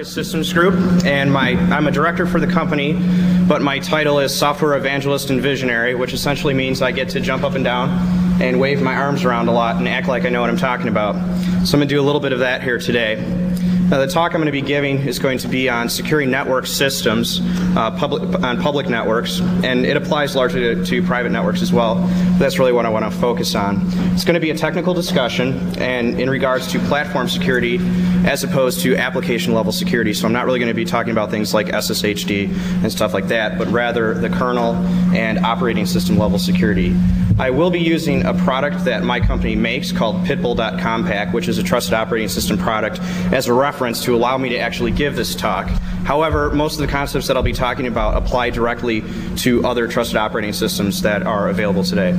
Argus Systems Group, and I'm a director for the company, but my title is Software Evangelist and Visionary, which essentially means I get to jump up and down and wave my arms around a lot and act like I know what I'm talking about. So I'm going to do a little bit of that here today. The talk I'm going to be giving is going to be on securing network systems, on public networks, and it applies largely to private networks as well. That's really what I want to focus on. It's going to be a technical discussion and in regards to platform security as opposed to application level security. So I'm not really going to be talking about things like SSHD and stuff like that, but rather the kernel and operating system level security. I will be using a product that my company makes called Pitbull.Compact, which is a trusted operating system product, as a reference to allow me to actually give this talk. However, most of the concepts that I'll be talking about apply directly to other trusted operating systems that are available today.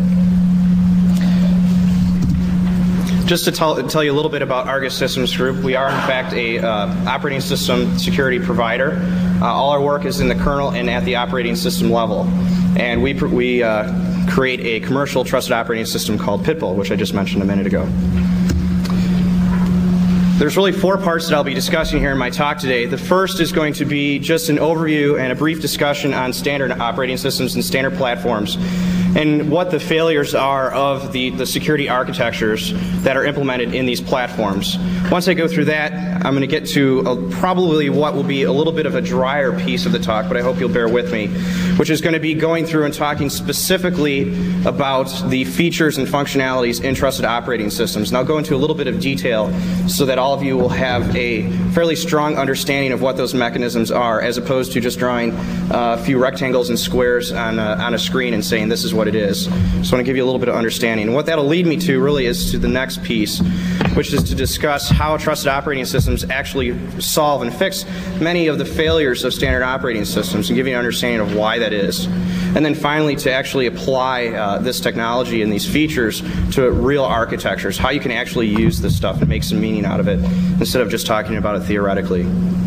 Just to tell you a little bit about Argus Systems Group, we are in fact a operating system security provider. All our work is in the kernel and at the operating system level. And we create a commercial trusted operating system called Pitbull, which I just mentioned a minute ago. There's really 4 parts that I'll be discussing here in my talk today. The first is going to be just an overview and a brief discussion on standard operating systems and standard platforms and what the failures are of the security architectures that are implemented in these platforms. Once I go through that, I'm going to get to probably what will be a little bit of a drier piece of the talk, but I hope you'll bear with me, which is going to be going through and talking specifically about the features and functionalities in trusted operating systems. And I'll go into a little bit of detail so that all of you will have a fairly strong understanding of what those mechanisms are, as opposed to just drawing a few rectangles and squares on a screen and saying this is what it is. So I want to give you a little bit of understanding. And what that'll lead me to really is to the next piece, which is to discuss how trusted operating systems actually solve and fix many of the failures of standard operating systems and give you an understanding of why that is. And then finally to actually apply this technology and these features to real architectures, how you can actually use this stuff and make some meaning out of it instead of just talking about it theoretically.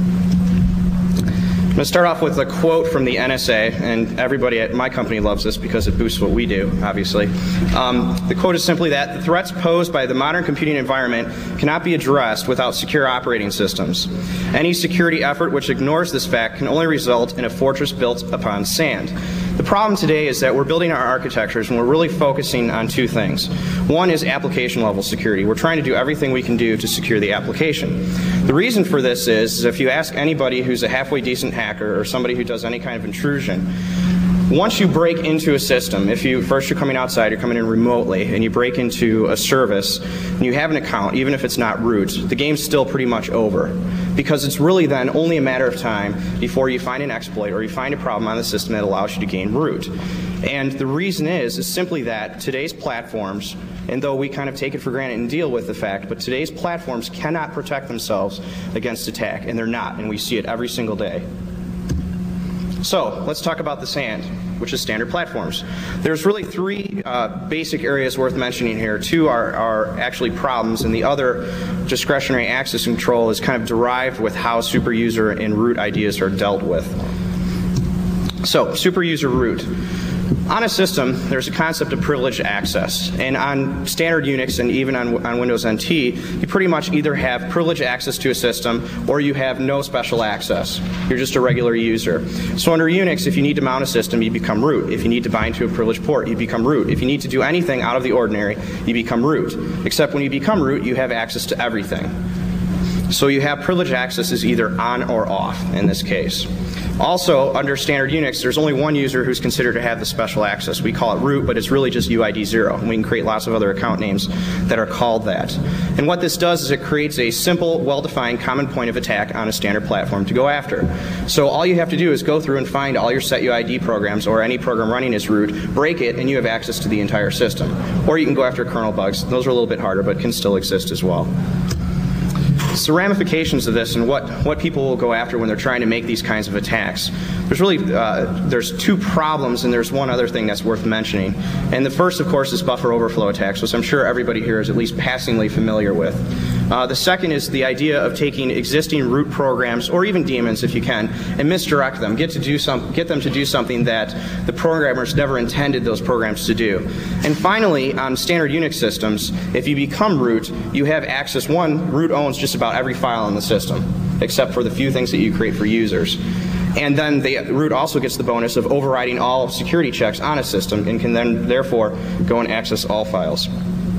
I'm going to start off with a quote from the NSA, and everybody at my company loves this because it boosts what we do, obviously. The quote is simply that the threats posed by the modern computing environment cannot be addressed without secure operating systems. Any security effort which ignores this fact can only result in a fortress built upon sand. The problem today is that we're building our architectures and we're really focusing on 2 things. One is application level security. We're trying to do everything we can do to secure the application. The reason for this is if you ask anybody who's a halfway decent hacker or somebody who does any kind of intrusion, once you break into a system, first you're coming outside, you're coming in remotely, and you break into a service, and you have an account, even if it's not root, the game's still pretty much over. Because it's really then only a matter of time before you find an exploit or you find a problem on the system that allows you to gain root. And the reason is simply that today's platforms, and though we kind of take it for granted and deal with the fact, but today's platforms cannot protect themselves against attack, and they're not, and we see it every single day. So let's talk about the SAND, which is standard platforms. There's really 3 basic areas worth mentioning here. 2 are actually problems, and the other, discretionary access control, is kind of derived with how superuser and root ideas are dealt with. So, superuser root. On a system, there's a concept of privileged access, and on standard Unix and even on Windows NT, you pretty much either have privileged access to a system or you have no special access. You're just a regular user. So under Unix, if you need to mount a system, you become root. If you need to bind to a privileged port, you become root. If you need to do anything out of the ordinary, you become root. Except when you become root, you have access to everything. So you have privileged access is either on or off in this case. Also, under standard Unix, there's only one user who's considered to have the special access. We call it root, but it's really just UID 0. And we can create lots of other account names that are called that. And what this does is it creates a simple, well-defined common point of attack on a standard platform to go after. So all you have to do is go through and find all your set UID programs or any program running as root, break it, and you have access to the entire system. Or you can go after kernel bugs. Those are a little bit harder, but can still exist as well. So ramifications of this and what people will go after when they're trying to make these kinds of attacks. There's really, there's 2 problems, and there's one other thing that's worth mentioning. And the first, of course, is buffer overflow attacks, which I'm sure everybody here is at least passingly familiar with. The second is the idea of taking existing root programs, or even daemons if you can, and misdirect them, get them to do something that the programmers never intended those programs to do. And finally, on standard Unix systems, if you become root, you have access. Root owns just about every file in the system. except for the few things that you create for users. And then the root also gets the bonus of overriding all security checks on a system and can then therefore go and access all files.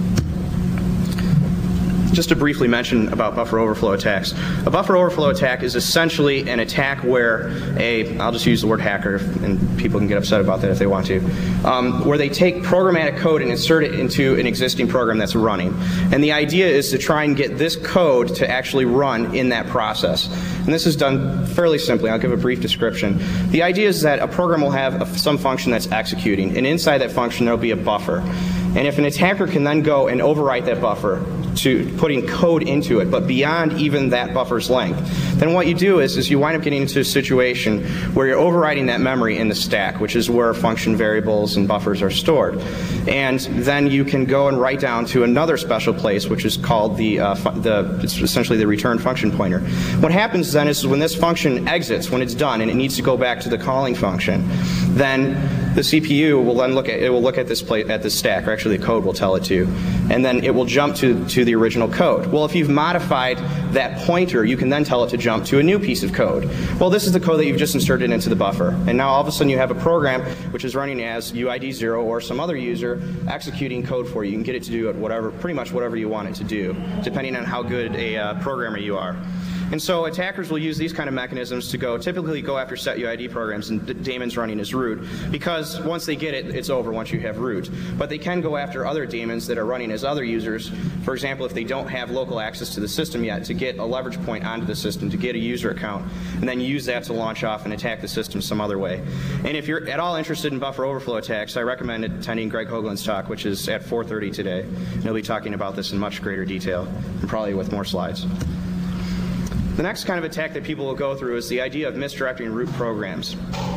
Just to briefly mention about buffer overflow attacks. A buffer overflow attack is essentially an attack where I'll just use the word hacker, and people can get upset about that if they want to, where they take programmatic code and insert it into an existing program that's running. And the idea is to try and get this code to actually run in that process. And this is done fairly simply. I'll give a brief description. The idea is that a program will have some function that's executing, and inside that function there will be a buffer. And if an attacker can then go and overwrite that buffer to putting code into it, but beyond even that buffer's length, then what you do is you wind up getting into a situation where you're overriding that memory in the stack, which is where function variables and buffers are stored. And then you can go and write down to another special place, which is called it's essentially the return function pointer. What happens then is when this function exits, when it's done and it needs to go back to the calling function, then the CPU will then look at this stack, or actually the code will tell it to, and then it will jump to the original code. Well, if you've modified that pointer, you can then tell it to jump to a new piece of code. Well, this is the code that you've just inserted into the buffer, and now all of a sudden you have a program which is running as UID0 or some other user executing code for you. You can get it to do pretty much whatever you want it to do, depending on how good a programmer you are. And so attackers will use these kind of mechanisms to typically go after set UID programs and daemons running as root, because once they get it, it's over once you have root. But they can go after other daemons that are running as other users. For example, if they don't have local access to the system yet, to get a leverage point onto the system, to get a user account, and then use that to launch off and attack the system some other way. And if you're at all interested in buffer overflow attacks, I recommend attending Greg Hoagland's talk, which is at 4:30 today. And he'll be talking about this in much greater detail, and probably with more slides. The next kind of attack that people will go through is the idea of misdirecting root programs.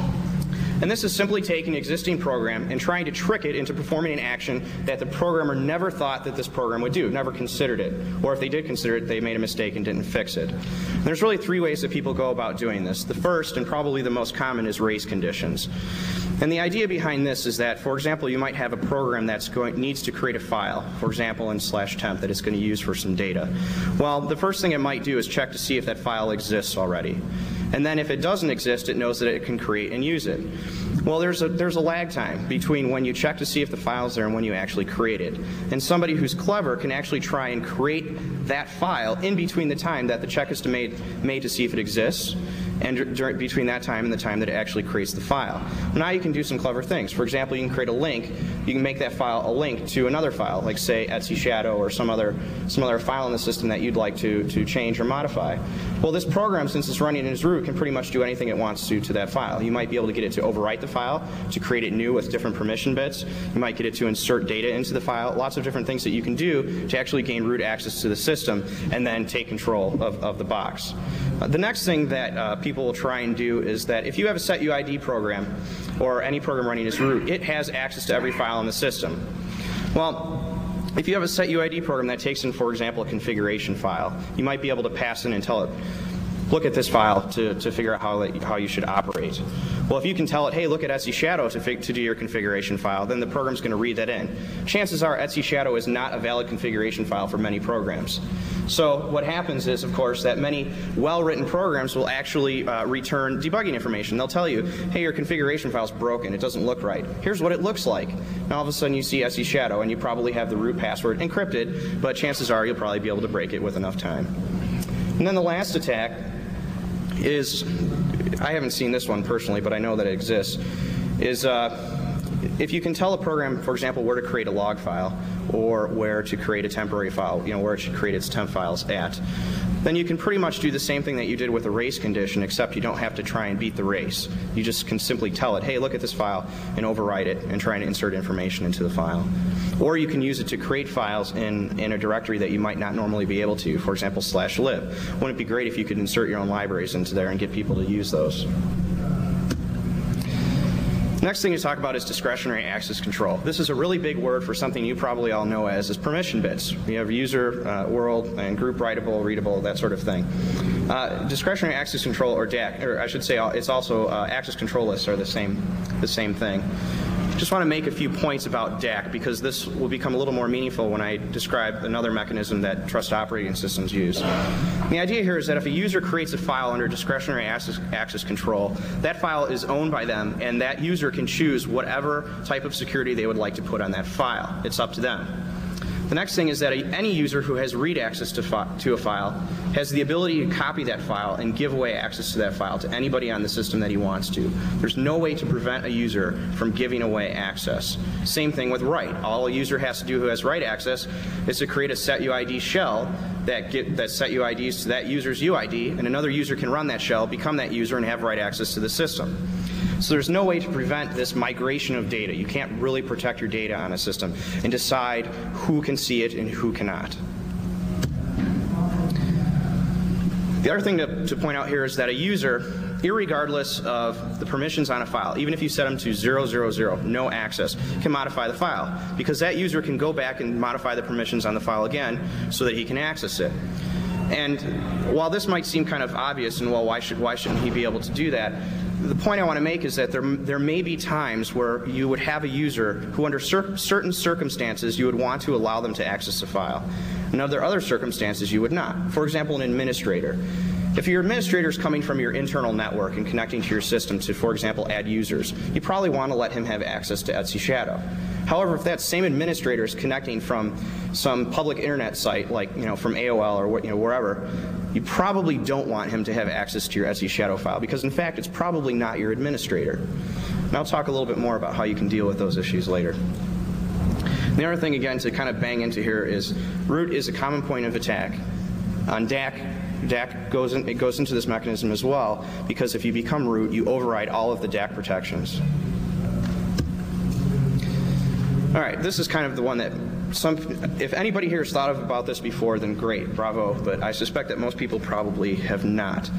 And this is simply taking an existing program and trying to trick it into performing an action that the programmer never thought that this program would do, never considered it. Or if they did consider it, they made a mistake and didn't fix it. And there's really three ways that people go about doing this. The first, and probably the most common, is race conditions. And the idea behind this is that, for example, you might have a program that needs to create a file, for example in /temp, that it's going to use for some data. Well, the first thing it might do is check to see if that file exists already. And then if it doesn't exist, it knows that it can create and use it. Well, there's a lag time between when you check to see if the file's there and when you actually create it. And somebody who's clever can actually try and create that file in between the time that the check is made to see if it exists, and between that time and the time that it actually creates the file. Now you can do some clever things. For example, you can create a link. You can make that file a link to another file, like say Etsy Shadow or some other file in the system that you'd like to change or modify. Well, this program, since it's running in its root, can pretty much do anything it wants to that file. You might be able to get it to overwrite the file, to create it new with different permission bits. You might get it to insert data into the file. Lots of different things that you can do to actually gain root access to the system and then take control of the box. The next thing that people will try and do is that if you have a set UID program or any program running as root, it has access to every file in the system. Well, if you have a set UID program that takes in, for example, a configuration file, you might be able to pass in and tell it, look at this file to figure out how you should operate. Well, if you can tell it, hey, look at Etsy Shadow to do your configuration file, then the program's going to read that in. Chances are Etsy Shadow is not a valid configuration file for many programs. So what happens is, of course, that many well-written programs will actually return debugging information. They'll tell you, hey, your configuration file's broken. It doesn't look right. Here's what it looks like. Now all of a sudden you see Etsy Shadow, and you probably have the root password encrypted, but chances are you'll probably be able to break it with enough time. And then the last attack is, I haven't seen this one personally, but I know that it exists, is if you can tell a program, for example, where to create a log file or where to create a temporary file, where it should create its temp files at, then you can pretty much do the same thing that you did with a race condition, except you don't have to try and beat the race. You just can simply tell it, hey, look at this file, and overwrite it and try and insert information into the file. Or you can use it to create files in a directory that you might not normally be able to, for example, /lib. Wouldn't it be great if you could insert your own libraries into there and get people to use those? Next thing to talk about is discretionary access control. This is a really big word for something you probably all know as permission bits. You have user, world, and group writable, readable, that sort of thing. Discretionary access control, or DAC, or I should say it's also access control lists are the same thing. Just want to make a few points about DAC because this will become a little more meaningful when I describe another mechanism that trusted operating systems use. And the idea here is that if a user creates a file under discretionary access control, that file is owned by them, and that user can choose whatever type of security they would like to put on that file. It's up to them. The next thing is that any user who has read access to a file has the ability to copy that file and give away access to that file to anybody on the system that he wants to. There's no way to prevent a user from giving away access. Same thing with write. All a user has to do who has write access is to create a setuid shell that set UIDs to that user's UID, and another user can run that shell, become that user, and have write access to the system. So there's no way to prevent this migration of data. You can't really protect your data on a system and decide who can see it and who cannot. The other thing to point out here is that a user, irregardless of the permissions on a file, even if you set them to 000, no access, can modify the file, because that user can go back and modify the permissions on the file again so that he can access it. And while this might seem kind of obvious, and well, why shouldn't he be able to do that? The point I want to make is that there may be times where you would have a user who, under certain circumstances, you would want to allow them to access a file. And under other circumstances, you would not. For example, an administrator. If your administrator is coming from your internal network and connecting to your system to, for example, add users, you probably want to let him have access to Etsy Shadow. However, if that same administrator is connecting from some public internet site, like from AOL or wherever, you probably don't want him to have access to your Etsy Shadow file, because in fact it's probably not your administrator. And I'll talk a little bit more about how you can deal with those issues later. The other thing, again, to kind of bang into here is root is a common point of attack. On DAC goes into this mechanism as well, because if you become root, you override all of the DAC protections. All right, this is kind of the one that if anybody here has thought about this before, then great, bravo, but I suspect that most people probably have not.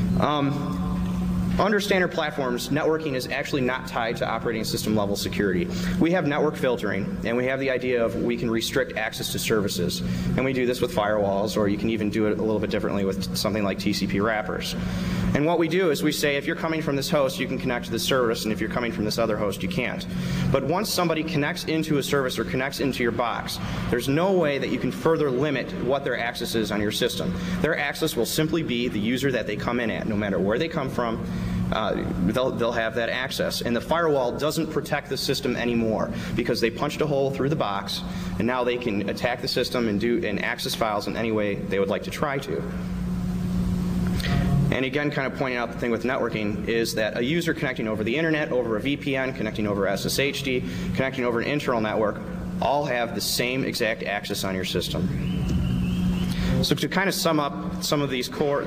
Under standard platforms, networking is actually not tied to operating system level security. We have network filtering, and we have the idea of we can restrict access to services. And we do this with firewalls, or you can even do it a little bit differently with something like TCP wrappers. And what we do is we say, if you're coming from this host, you can connect to this service, and if you're coming from this other host, you can't. But once somebody connects into a service or connects into your box, there's no way that you can further limit what their access is on your system. Their access will simply be the user that they come in at, no matter where they come from. They'll have that access. And the firewall doesn't protect the system anymore, because they punched a hole through the box, and now they can attack the system and access files in any way they would like to try to. And again, kind of pointing out the thing with networking is that a user connecting over the internet, over a VPN, connecting over SSHD, connecting over an internal network, all have the same exact access on your system. So to kind of sum up some of these core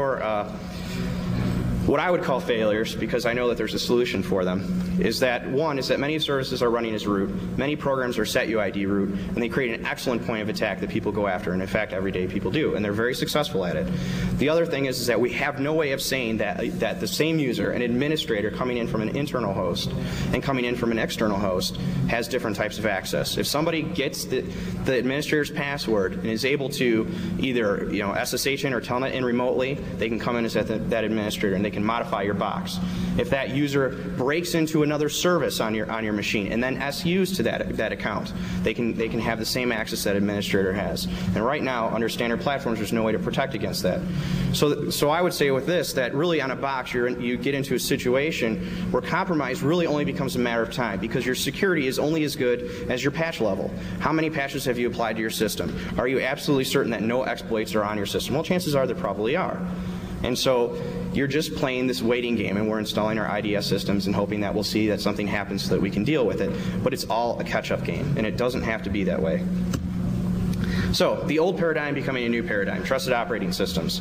what I would call failures, because I know that there's a solution for them, is that one is that many services are running as root, many programs are setuid root, and they create an excellent point of attack that people go after, and in fact every day people do, and they're very successful at it. The other thing is that we have no way of saying that the same user, an administrator coming in from an internal host and coming in from an external host, has different types of access. If somebody gets the administrator's password and is able to either SSH in or telnet in remotely, they can come in as that administrator and they can modify your box. If that user breaks into another service on your machine and then SUs to that account, they can have the same access that administrator has. And right now, under standard platforms, there's no way to protect against that. So I would say with this that really on a box you get into a situation where compromise really only becomes a matter of time, because your security is only as good as your patch level. How many patches have you applied to your system? Are you absolutely certain that no exploits are on your system? Well, chances are there probably are. And so you're just playing this waiting game, and we're installing our IDS systems and hoping that we'll see that something happens so that we can deal with it. But it's all a catch-up game, and it doesn't have to be that way. So the old paradigm becoming a new paradigm, trusted operating systems.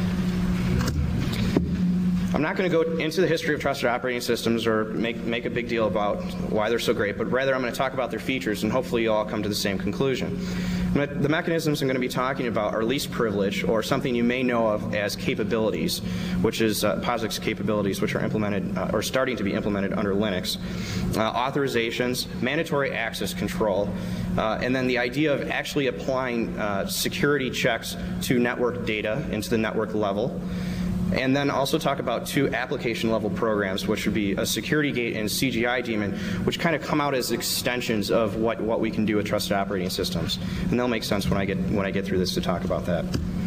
I'm not going to go into the history of trusted operating systems or make a big deal about why they're so great, but rather I'm going to talk about their features, and hopefully you'll all come to the same conclusion. The mechanisms I'm going to be talking about are least privilege, or something you may know of as capabilities, which is POSIX capabilities, which are implemented or starting to be implemented under Linux. Authorizations, mandatory access control, and then the idea of actually applying security checks to network data into the network level. And then also talk about 2 application level programs, which would be a security gate and CGI daemon, which kind of come out as extensions of what we can do with trusted operating systems. And they'll make sense when I get through this to talk about that.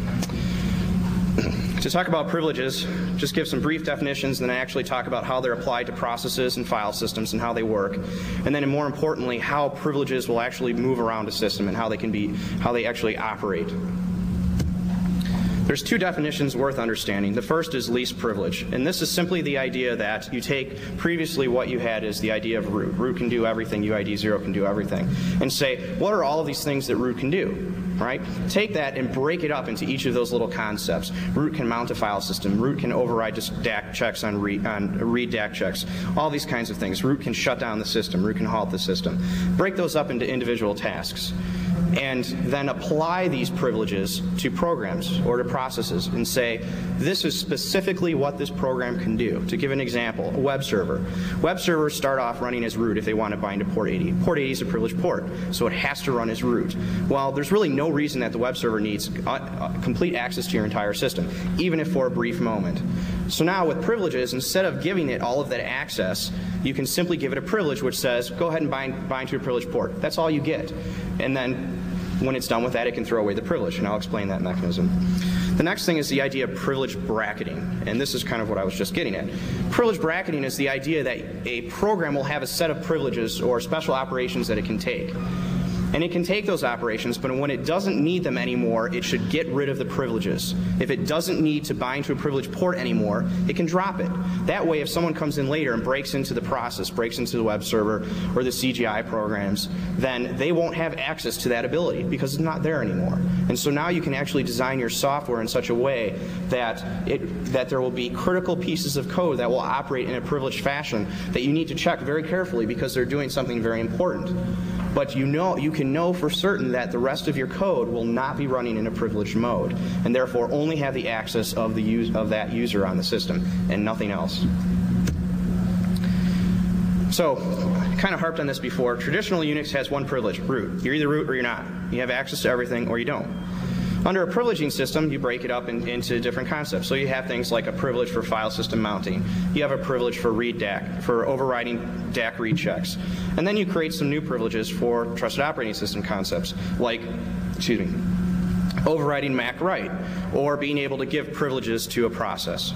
To talk about privileges, just give some brief definitions, and then actually talk about how they're applied to processes and file systems and how they work. And then more importantly, how privileges will actually move around a system and how they actually operate. There's 2 definitions worth understanding. The first is least privilege, and this is simply the idea that you take previously what you had is the idea of root. Root can do everything, UID 0 can do everything, and say, what are all of these things that root can do? Right? Take that and break it up into each of those little concepts. Root can mount a file system. Root can override just DAC checks on read DAC checks. All these kinds of things. Root can shut down the system. Root can halt the system. Break those up into individual tasks. And then apply these privileges to programs or to processes and say, this is specifically what this program can do. To give an example, a web server. Web servers start off running as root if they want to bind to port 80. Port 80 is a privileged port, so it has to run as root. Well, there's really no reason that the web server needs complete access to your entire system, even if for a brief moment. So now with privileges, instead of giving it all of that access, you can simply give it a privilege which says, go ahead and bind to a privileged port. That's all you get. And then when it's done with that, it can throw away the privilege, and I'll explain that mechanism. The next thing is the idea of privilege bracketing, and this is kind of what I was just getting at. Privilege bracketing is the idea that a program will have a set of privileges or special operations that it can take. And it can take those operations, but when it doesn't need them anymore, it should get rid of the privileges. If it doesn't need to bind to a privileged port anymore, it can drop it. That way, if someone comes in later and breaks into the process, breaks into the web server or the CGI programs, then they won't have access to that ability because it's not there anymore. And so now you can actually design your software in such a way that there will be critical pieces of code that will operate in a privileged fashion that you need to check very carefully because they're doing something very important. But you can know for certain that the rest of your code will not be running in a privileged mode, and therefore only have the access of that user on the system and nothing else. So, I kind of harped on this before. Traditional Unix has one privilege, root. You're either root or you're not. You have access to everything or you don't. Under a privileging system, you break it up into different concepts. So you have things like a privilege for file system mounting. You have a privilege for read DAC, for overriding DAC read checks. And then you create some new privileges for trusted operating system concepts, like, overriding MAC write, or being able to give privileges to a process.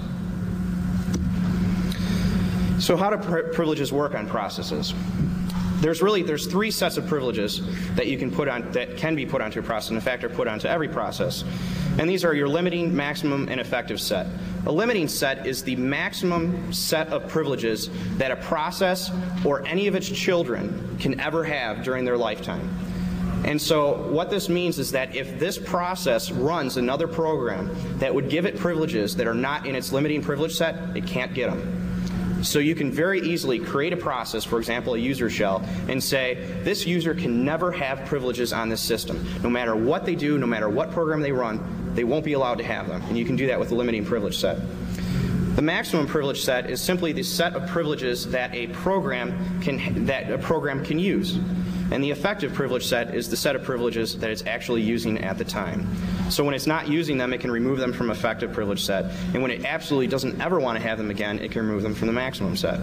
So how do privileges work on processes? There's 3 sets of privileges that you can put on, that can be put onto a process, and in fact are put onto every process. And these are your limiting, maximum, and effective set. A limiting set is the maximum set of privileges that a process or any of its children can ever have during their lifetime. And so what this means is that if this process runs another program that would give it privileges that are not in its limiting privilege set, it can't get them. So you can very easily create a process, for example, a user shell, and say, this user can never have privileges on this system. No matter what they do, no matter what program they run, they won't be allowed to have them. And you can do that with the limiting privilege set. The maximum privilege set is simply the set of privileges that a program can use. And the effective privilege set is the set of privileges that it's actually using at the time. So when it's not using them, it can remove them from effective privilege set. And when it absolutely doesn't ever want to have them again, it can remove them from the maximum set.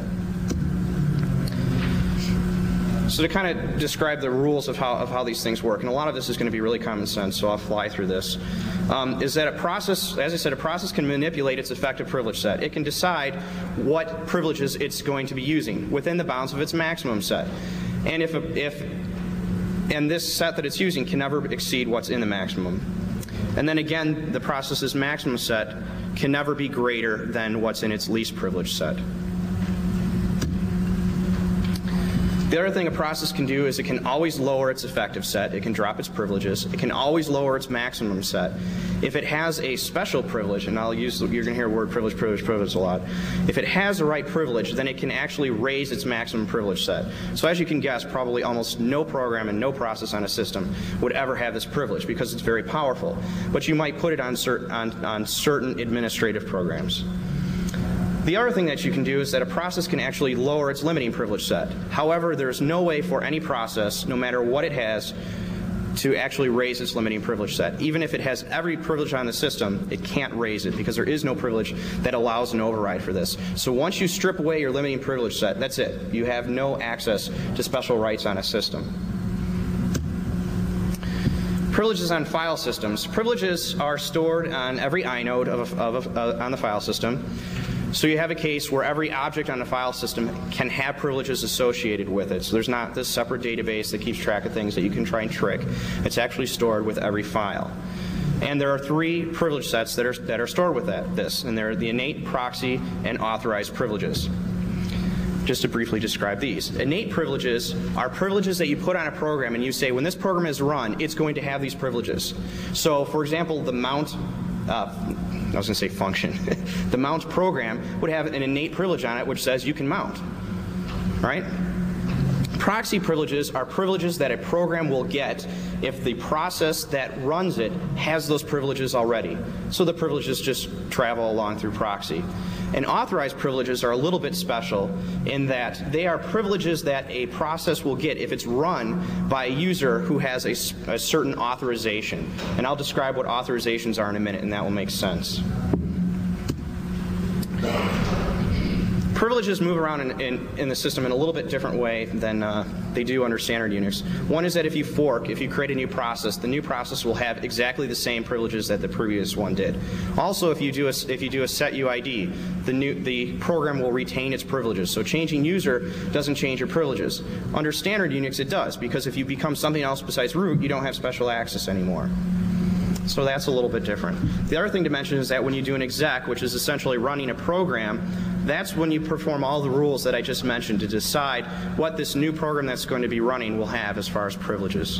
So to kind of describe the rules of how these things work, and a lot of this is going to be really common sense, so I'll fly through this, is that a process, as I said, a process can manipulate its effective privilege set. It can decide what privileges it's going to be using within the bounds of its maximum set. And and this set that it's using can never exceed what's in the maximum. And then again, the process's maximum set can never be greater than what's in its least privileged set. The other thing a process can do is it can always lower its effective set. It can drop its privileges. It can always lower its maximum set. If it has a special privilege, and you're going to hear the word privilege, privilege, privilege a lot. If it has the right privilege, then it can actually raise its maximum privilege set. So as you can guess, probably almost no program and no process on a system would ever have this privilege because it's very powerful. But you might put it on certain administrative programs. The other thing that you can do is that a process can actually lower its limiting privilege set. However, there is no way for any process, no matter what it has, to actually raise its limiting privilege set. Even if it has every privilege on the system, it can't raise it because there is no privilege that allows an override for this. So once you strip away your limiting privilege set, that's it. You have no access to special rights on a system. Privileges on file systems. Privileges are stored on every inode on the file system. So you have a case where every object on the file system can have privileges associated with it. So there's not this separate database that keeps track of things that you can try and trick. It's actually stored with every file. And there are 3 privilege sets that are stored with this, and they're the innate, proxy, and authorized privileges. Just to briefly describe these. Innate privileges are privileges that you put on a program and you say, when this program is run, it's going to have these privileges. So, for example, the mount I was going to say function. The mount program would have an innate privilege on it which says you can mount, right? Proxy privileges are privileges that a program will get if the process that runs it has those privileges already. So the privileges just travel along through proxy. And authorized privileges are a little bit special in that they are privileges that a process will get if it's run by a user who has a certain authorization. And I'll describe what authorizations are in a minute, and that will make sense. Privileges move around in the system in a little bit different way than they do under standard Unix. One is that if you fork, if you create a new process, the new process will have exactly the same privileges that the previous one did. Also, if you do a set UID, the program will retain its privileges. So changing user doesn't change your privileges. Under standard Unix, it does, because if you become something else besides root, you don't have special access anymore. So that's a little bit different. The other thing to mention is that when you do an exec, which is essentially running a program, that's when you perform all the rules that I just mentioned to decide what this new program that's going to be running will have as far as privileges.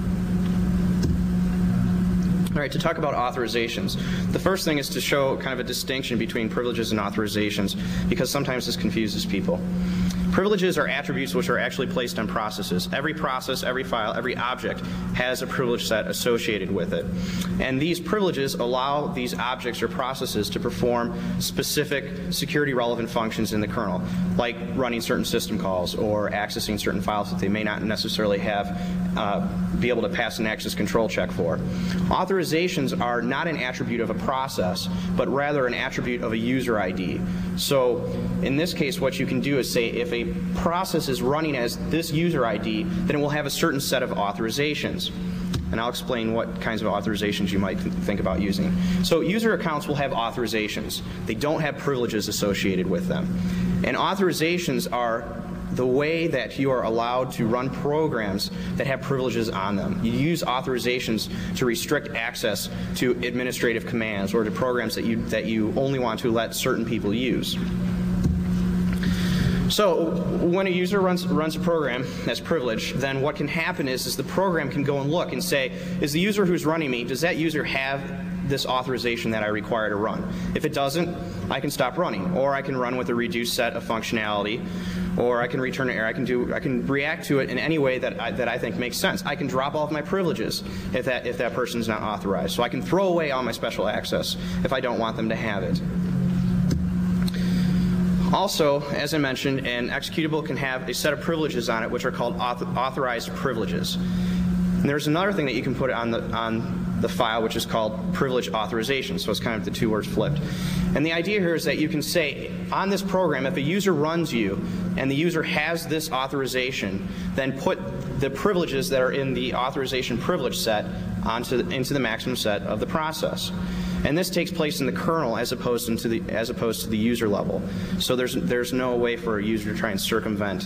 All right, to talk about authorizations. The first thing is to show kind of a distinction between privileges and authorizations, because sometimes this confuses people. Privileges are attributes which are actually placed on processes. Every process, every file, every object has a privilege set associated with it. And these privileges allow these objects or processes to perform specific security relevant functions in the kernel, like running certain system calls or accessing certain files that they may not necessarily be able to pass an access control check for. Authorizations are not an attribute of a process, but rather an attribute of a user ID. So in this case, what you can do is say if a process is running as this user ID, then it will have a certain set of authorizations. And I'll explain what kinds of authorizations you might think about using. So user accounts will have authorizations. They don't have privileges associated with them. And authorizations are the way that you are allowed to run programs that have privileges on them. You use authorizations to restrict access to administrative commands or to programs that you only want to let certain people use. So when a user runs a program that's privileged, then what can happen is the program can go and look and say, is the user who's running me, does that user have this authorization that I require to run? If it doesn't, I can stop running, or I can run with a reduced set of functionality, or I can return an error. I can react to it in any way that I think makes sense. I can drop all of my privileges if that person's not authorized. So I can throw away all my special access if I don't want them to have it. Also, as I mentioned, an executable can have a set of privileges on it which are called authorized privileges. And there's another thing that you can put on the file which is called privilege authorization, so it's kind of the two words flipped. And the idea here is that you can say on this program, if a user runs you and the user has this authorization, then put the privileges that are in the authorization privilege set into the maximum set of the process. And this takes place in the kernel as opposed to the user level. So there's no way for a user to try and circumvent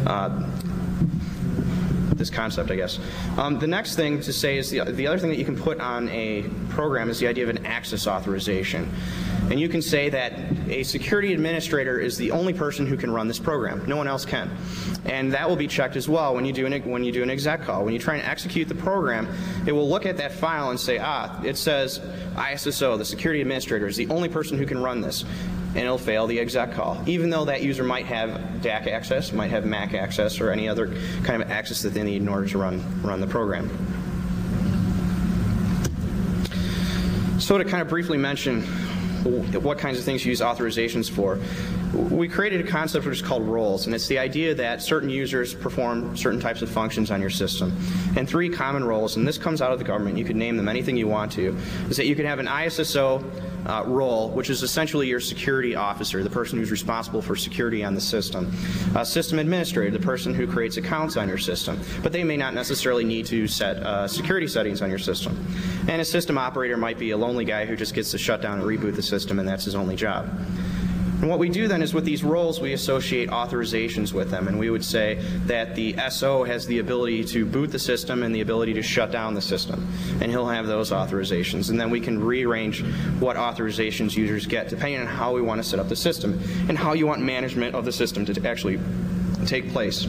this concept, I guess. The next thing to say is the other thing that you can put on a program is the idea of an access authorization. And you can say that a security administrator is the only person who can run this program. No one else can. And that will be checked as well when you do an exec call. When you try and execute the program, it will look at that file and say, it says ISSO, the security administrator, is the only person who can run this. And it'll fail the exec call, even though that user might have DAC access, might have MAC access, or any other kind of access that they need in order to run the program. So to kind of briefly mention what kinds of things you use authorizations for. We created a concept which is called roles, and it's the idea that certain users perform certain types of functions on your system. And 3 common roles, and this comes out of the government, you could name them anything you want to, is that you can have an ISSO role, which is essentially your security officer, the person who's responsible for security on the system. A system administrator, the person who creates accounts on your system, but they may not necessarily need to set security settings on your system. And a system operator might be a lonely guy who just gets to shut down and reboot the system, and that's his only job. And what we do then is with these roles, we associate authorizations with them, and we would say that the SO has the ability to boot the system and the ability to shut down the system, and he'll have those authorizations. And then we can rearrange what authorizations users get depending on how we want to set up the system and how you want management of the system to actually take place.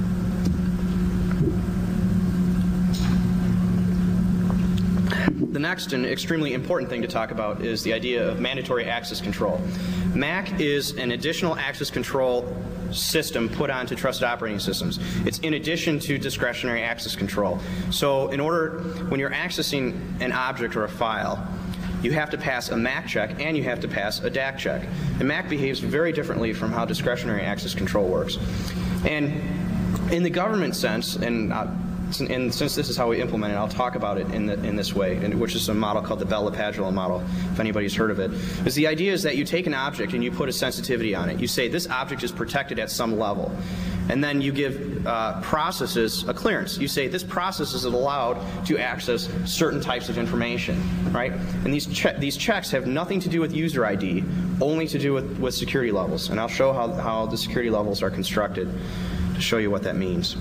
The next and extremely important thing to talk about is the idea of mandatory access control. MAC is an additional access control system put onto trusted operating systems. It's in addition to discretionary access control. So in order, when you're accessing an object or a file, you have to pass a MAC check and you have to pass a DAC check. And MAC behaves very differently from how discretionary access control works. And in the government sense, and since this is how we implement it, I'll talk about it in this way, which is a model called the Bell-LaPadula model, if anybody's heard of it. Because the idea is that you take an object and you put a sensitivity on it. You say this object is protected at some level. And then you give processes a clearance. You say this process is allowed to access certain types of information, right? And these checks have nothing to do with user ID, only to do with security levels. And I'll show how the security levels are constructed to show you what that means.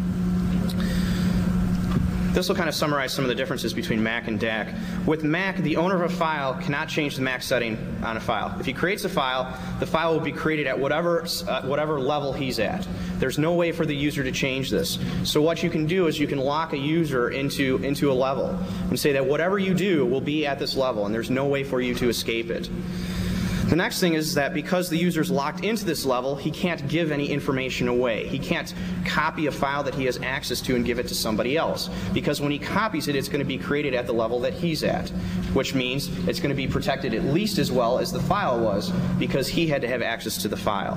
This will kind of summarize some of the differences between MAC and DAC. With MAC, the owner of a file cannot change the MAC setting on a file. If he creates a file, the file will be created at whatever level he's at. There's no way for the user to change this. So what you can do is you can lock a user into a level and say that whatever you do will be at this level, and there's no way for you to escape it. The next thing is that because the user's locked into this level, he can't give any information away. He can't copy a file that he has access to and give it to somebody else. Because when he copies it, it's going to be created at the level that he's at, which means it's going to be protected at least as well as the file was because he had to have access to the file.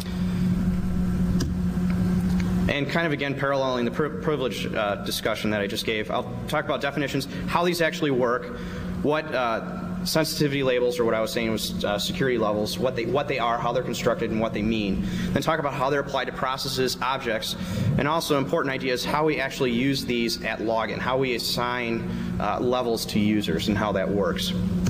And kind of again paralleling the privilege discussion that I just gave, I'll talk about definitions, how these actually work, what sensitivity labels, or what I was saying was security levels, what they are, how they're constructed, and what they mean. Then talk about how they're applied to processes, objects, and also important ideas how we actually use these at login, how we assign levels to users and how that works.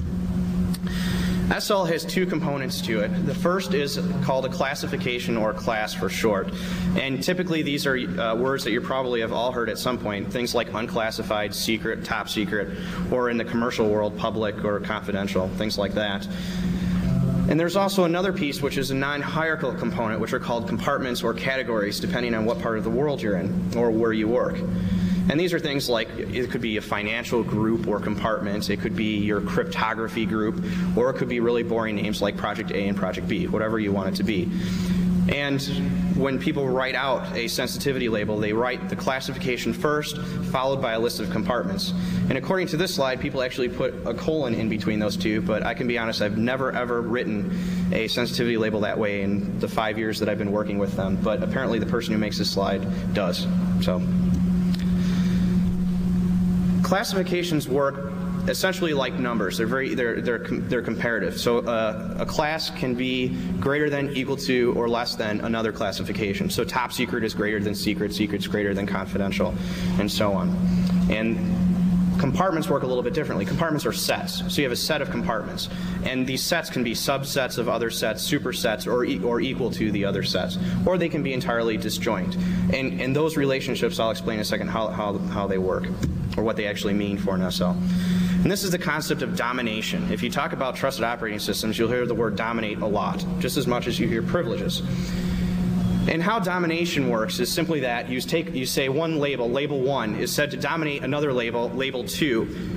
SL has 2 components to it. The first is called a classification, or class for short. And typically these are words that you probably have all heard at some point, things like unclassified, secret, top secret, or in the commercial world, public or confidential, things like that. And there's also another piece which is a non-hierarchical component, which are called compartments or categories, depending on what part of the world you're in or where you work. And these are things like, it could be a financial group or compartment, it could be your cryptography group, or it could be really boring names like Project A and Project B, whatever you want it to be. And when people write out a sensitivity label, they write the classification first, followed by a list of compartments. And according to this slide, people actually put a colon in between those two, but I can be honest, I've never ever written a sensitivity label that way in the 5 years that I've been working with them, but apparently the person who makes this slide does. So classifications work essentially like numbers. They're comparative. So a class can be greater than, equal to, or less than another classification. So top secret is greater than secret, secret's greater than confidential, and so on. And compartments work a little bit differently. Compartments are sets. So you have a set of compartments. And these sets can be subsets of other sets, supersets, or equal to the other sets. Or they can be entirely disjoint. And those relationships, I'll explain in a second how they work, or what they actually mean for an SL. And this is the concept of domination. If you talk about trusted operating systems, you'll hear the word dominate a lot, just as much as you hear privileges. And how domination works is simply that you say one label, label 1, is said to dominate another label, label 2,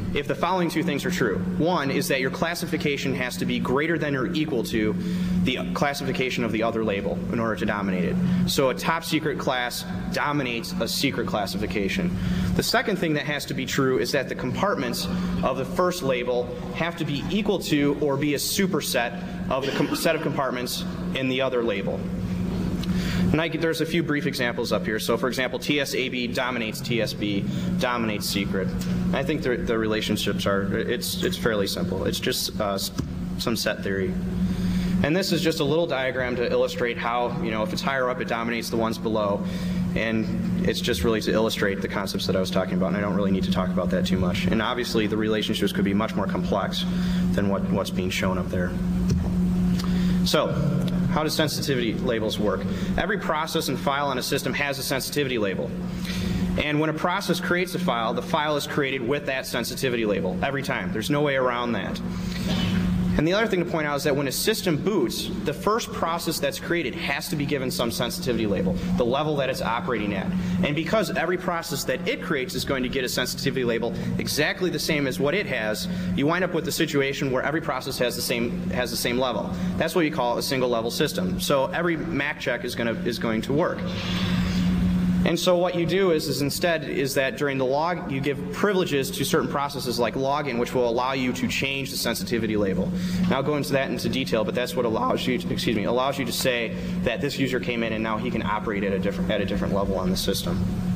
if the following two things are true. One is that your classification has to be greater than or equal to the classification of the other label in order to dominate it. So a top secret class dominates a secret classification. The second thing that has to be true is that the compartments of the first label have to be equal to or be a superset of the set of compartments in the other label. And there's a few brief examples up here. So for example, TSAB dominates TSB, dominates secret. I think the relationships it's fairly simple. It's just some set theory. And this is just a little diagram to illustrate how, if it's higher up, it dominates the ones below. And it's just really to illustrate the concepts that I was talking about, and I don't really need to talk about that too much. And obviously, the relationships could be much more complex than what's being shown up there. So, how do sensitivity labels work? Every process and file on a system has a sensitivity label. And when a process creates a file, the file is created with that sensitivity label every time. There's no way around that. And the other thing to point out is that when a system boots, the first process that's created has to be given some sensitivity label, the level that it's operating at. And because every process that it creates is going to get a sensitivity label exactly the same as what it has, you wind up with a situation where every process has the same level. That's what you call a single level system. So every MAC check is going to work. And so what you do is instead that during the log, you give privileges to certain processes like login, which will allow you to change the sensitivity label. And I'll go into that into detail, but that's what allows you to say that this user came in and now he can operate at a different level on the system.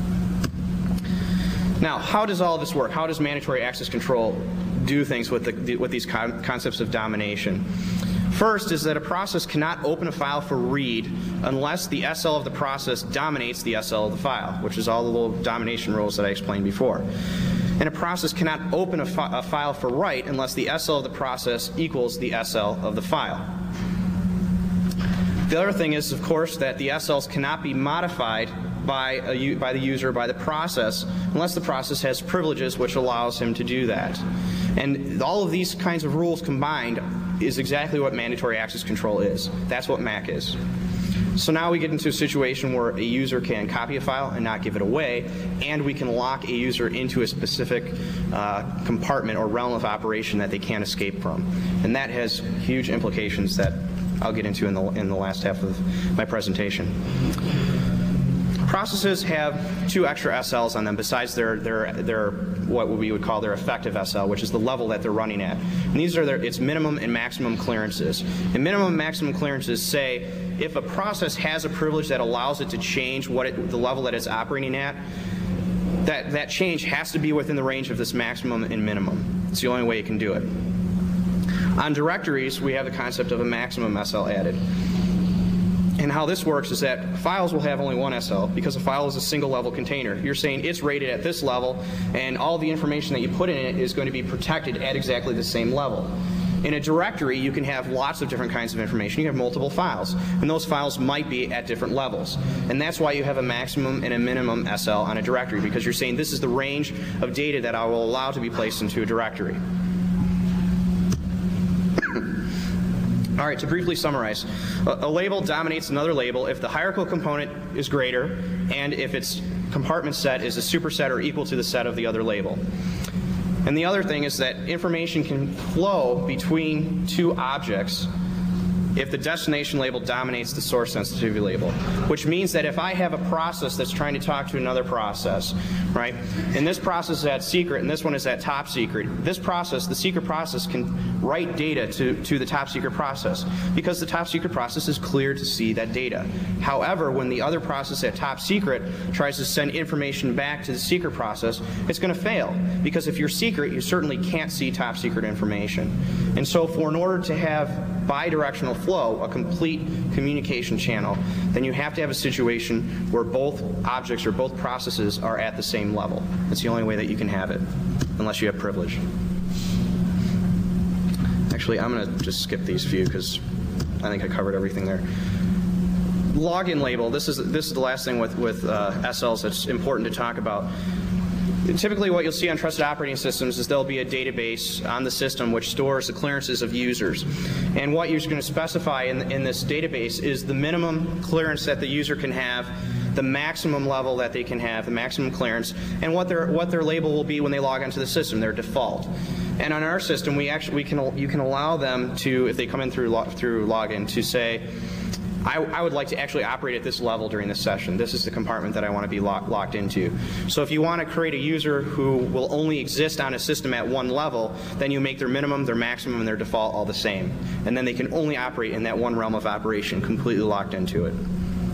Now, how does all of this work? How does mandatory access control do things with these concepts of domination? First is that a process cannot open a file for read unless the SL of the process dominates the SL of the file, which is all the little domination rules that I explained before. And a process cannot open a file for write unless the SL of the process equals the SL of the file. The other thing is, of course, that the SLs cannot be modified by the user, by the process, unless the process has privileges which allows him to do that. And all of these kinds of rules combined is exactly what mandatory access control is. That's what MAC is. So now we get into a situation where a user can copy a file and not give it away, and we can lock a user into a specific compartment or realm of operation that they can't escape from. And that has huge implications that I'll get into in the last half of my presentation. Processes have two extra SLs on them besides their what we would call their effective SL, which is the level that they're running at. And these are its minimum and maximum clearances. And minimum and maximum clearances say if a process has a privilege that allows it to change the level that it's operating at, that change has to be within the range of this maximum and minimum. It's the only way you can do it. On directories, we have the concept of a maximum SL added. And how this works is that files will have only one SL because a file is a single level container. You're saying it's rated at this level, and all the information that you put in it is going to be protected at exactly the same level. In a directory, you can have lots of different kinds of information. You have multiple files, and those files might be at different levels. And that's why you have a maximum and a minimum SL on a directory, because you're saying this is the range of data that I will allow to be placed into a directory. All right, to briefly summarize, a label dominates another label if the hierarchical component is greater and if its compartment set is a superset or equal to the set of the other label. And the other thing is that information can flow between two objects if the destination label dominates the source sensitivity label, which means that if I have a process that's trying to talk to another process, right, and this process is at secret and this one is at top secret, this process, the secret process, can write data to the top secret process because the top secret process is clear to see that data. However, when the other process at top secret tries to send information back to the secret process, it's going to fail because if you're secret, you certainly can't see top secret information. And so in order to have bidirectional flow, a complete communication channel, then you have to have a situation where both objects or both processes are at the same level. That's the only way that you can have it, unless you have privilege. Actually, I'm going to just skip these few because I think I covered everything there. Login label, this is the last thing with SLs that's important to talk about. Typically what you'll see on trusted operating systems is there'll be a database on the system which stores the clearances of users. And what you're going to specify in this database is the minimum clearance that the user can have the maximum level that they can have, the maximum clearance, and what their label will be when they log onto the system, their default. And on our system, you can allow them to, if they come in through login, to say, I would like to actually operate at this level during this session. This is the compartment that I want to be locked into. So if you want to create a user who will only exist on a system at one level, then you make their minimum, their maximum, and their default all the same. And then they can only operate in that one realm of operation, completely locked into it.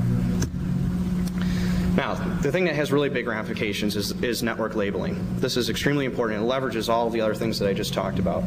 Now, the thing that has really big ramifications is network labeling. This is extremely important. It leverages all of the other things that I just talked about.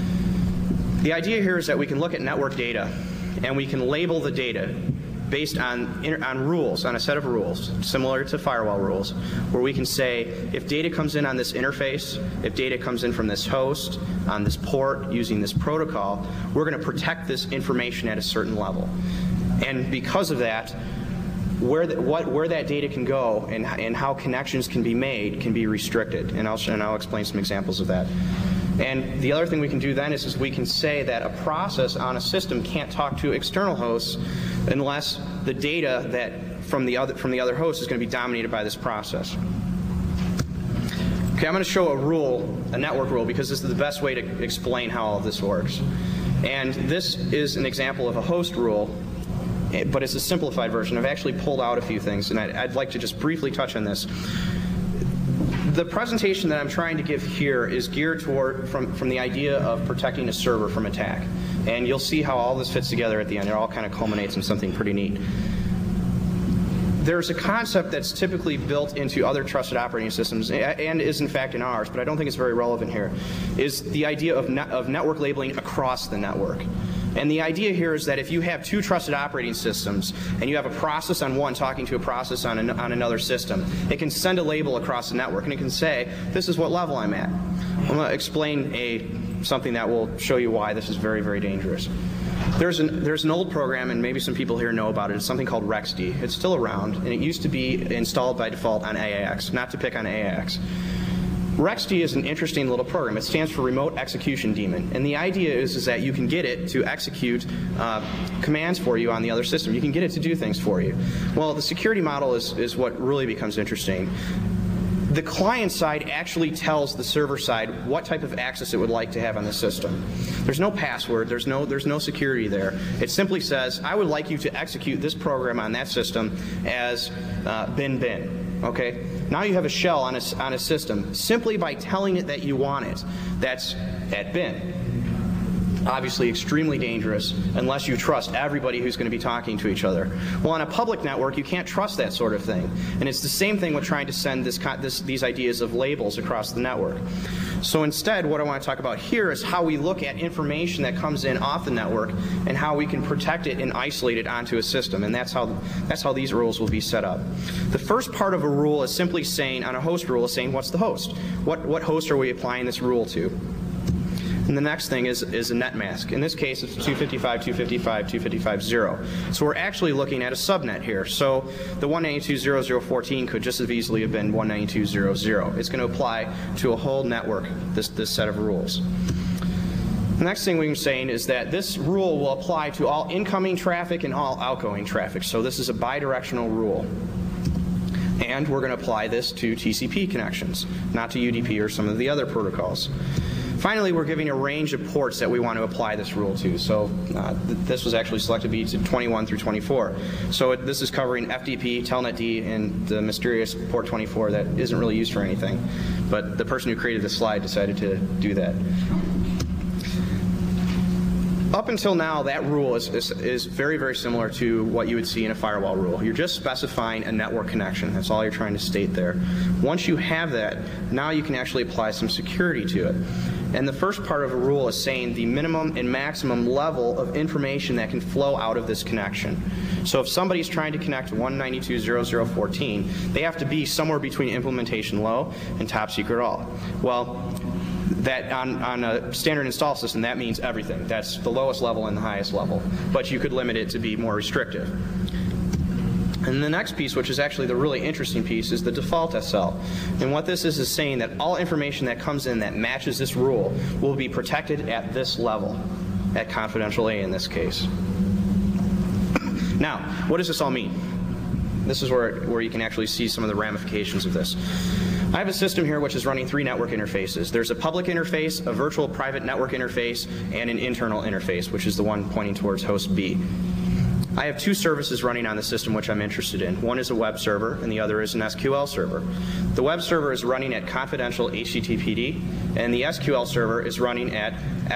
The idea here is that we can look at network data and we can label the data based on rules, on a set of rules, similar to firewall rules, where we can say if data comes in on this interface, if data comes in from this host, on this port, using this protocol, we're going to protect this information at a certain level. And because of that, where that data can go and how connections can be made can be restricted. And I'll explain some examples of that. And the other thing we can do then is we can say that a process on a system can't talk to external hosts unless the data that from the other host is going to be dominated by this process. Okay, I'm going to show a network rule, because this is the best way to explain how all of this works. And this is an example of a host rule, but it's a simplified version. I've actually pulled out a few things, and I'd like to just briefly touch on this. The presentation that I'm trying to give here is geared toward from the idea of protecting a server from attack. And you'll see how all this fits together at the end. It all kind of culminates in something pretty neat. There's a concept that's typically built into other trusted operating systems, and is in fact in ours, but I don't think it's very relevant here, is the idea of network labeling across the network. And the idea here is that if you have two trusted operating systems and you have a process on one talking to a process on another system, it can send a label across the network and it can say, this is what level I'm at. I'm going to explain something that will show you why this is very, very dangerous. There's an old program, and maybe some people here know about it. It's something called RexD. It's still around, and it used to be installed by default on AIX, not to pick on AIX. RexD is an interesting little program. It stands for Remote Execution Daemon. And the idea is that you can get it to execute commands for you on the other system. You can get it to do things for you. Well, the security model is what really becomes interesting. The client side actually tells the server side what type of access it would like to have on the system. There's no password, there's no security there. It simply says, I would like you to execute this program on that system as bin. Okay? Now you have a shell on a system simply by telling it that you want it. That's at bin. Obviously extremely dangerous unless you trust everybody who's going to be talking to each other. Well, on a public network, you can't trust that sort of thing. And it's the same thing with trying to send these ideas of labels across the network. So instead, what I want to talk about here is how we look at information that comes in off the network and how we can protect it and isolate it onto a system. And that's how these rules will be set up. The first part of a rule is simply saying, on a host rule, is saying what's the host? What host are we applying this rule to? And the next thing is a net mask. In this case, it's 255.255.255.0. So we're actually looking at a subnet here. So the 192.0.0.14 could just as easily have been 192.0.0. It's going to apply to a whole network, this set of rules. The next thing we're saying is that this rule will apply to all incoming traffic and all outgoing traffic. So this is a bidirectional rule. And we're going to apply this to TCP connections, not to UDP or some of the other protocols. Finally, we're giving a range of ports that we want to apply this rule to. So this was actually selected to be to 21 through 24. So this is covering FTP, Telnet D, and the mysterious port 24 that isn't really used for anything. But the person who created this slide decided to do that. Up until now, that rule is very, very similar to what you would see in a firewall rule. You're just specifying a network connection. That's all you're trying to state there. Once you have that, now you can actually apply some security to it. And the first part of a rule is saying the minimum and maximum level of information that can flow out of this connection. So if somebody's trying to connect to 192.0.0.14, they have to be somewhere between implementation low and top secret all. Well, that on a standard install system, that means everything. That's the lowest level and the highest level. But you could limit it to be more restrictive. And the next piece, which is actually the really interesting piece, is the default SL. And what this is saying that all information that comes in that matches this rule will be protected at this level, at confidential A in this case. Now, what does this all mean? This is where you can actually see some of the ramifications of this. I have a system here which is running 3 network interfaces. There's a public interface, a virtual private network interface, and an internal interface, which is the one pointing towards host B. I have 2 services running on the system which I'm interested in. One is a web server, and the other is an SQL server. The web server is running at confidential HTTPD, and the SQL server is running at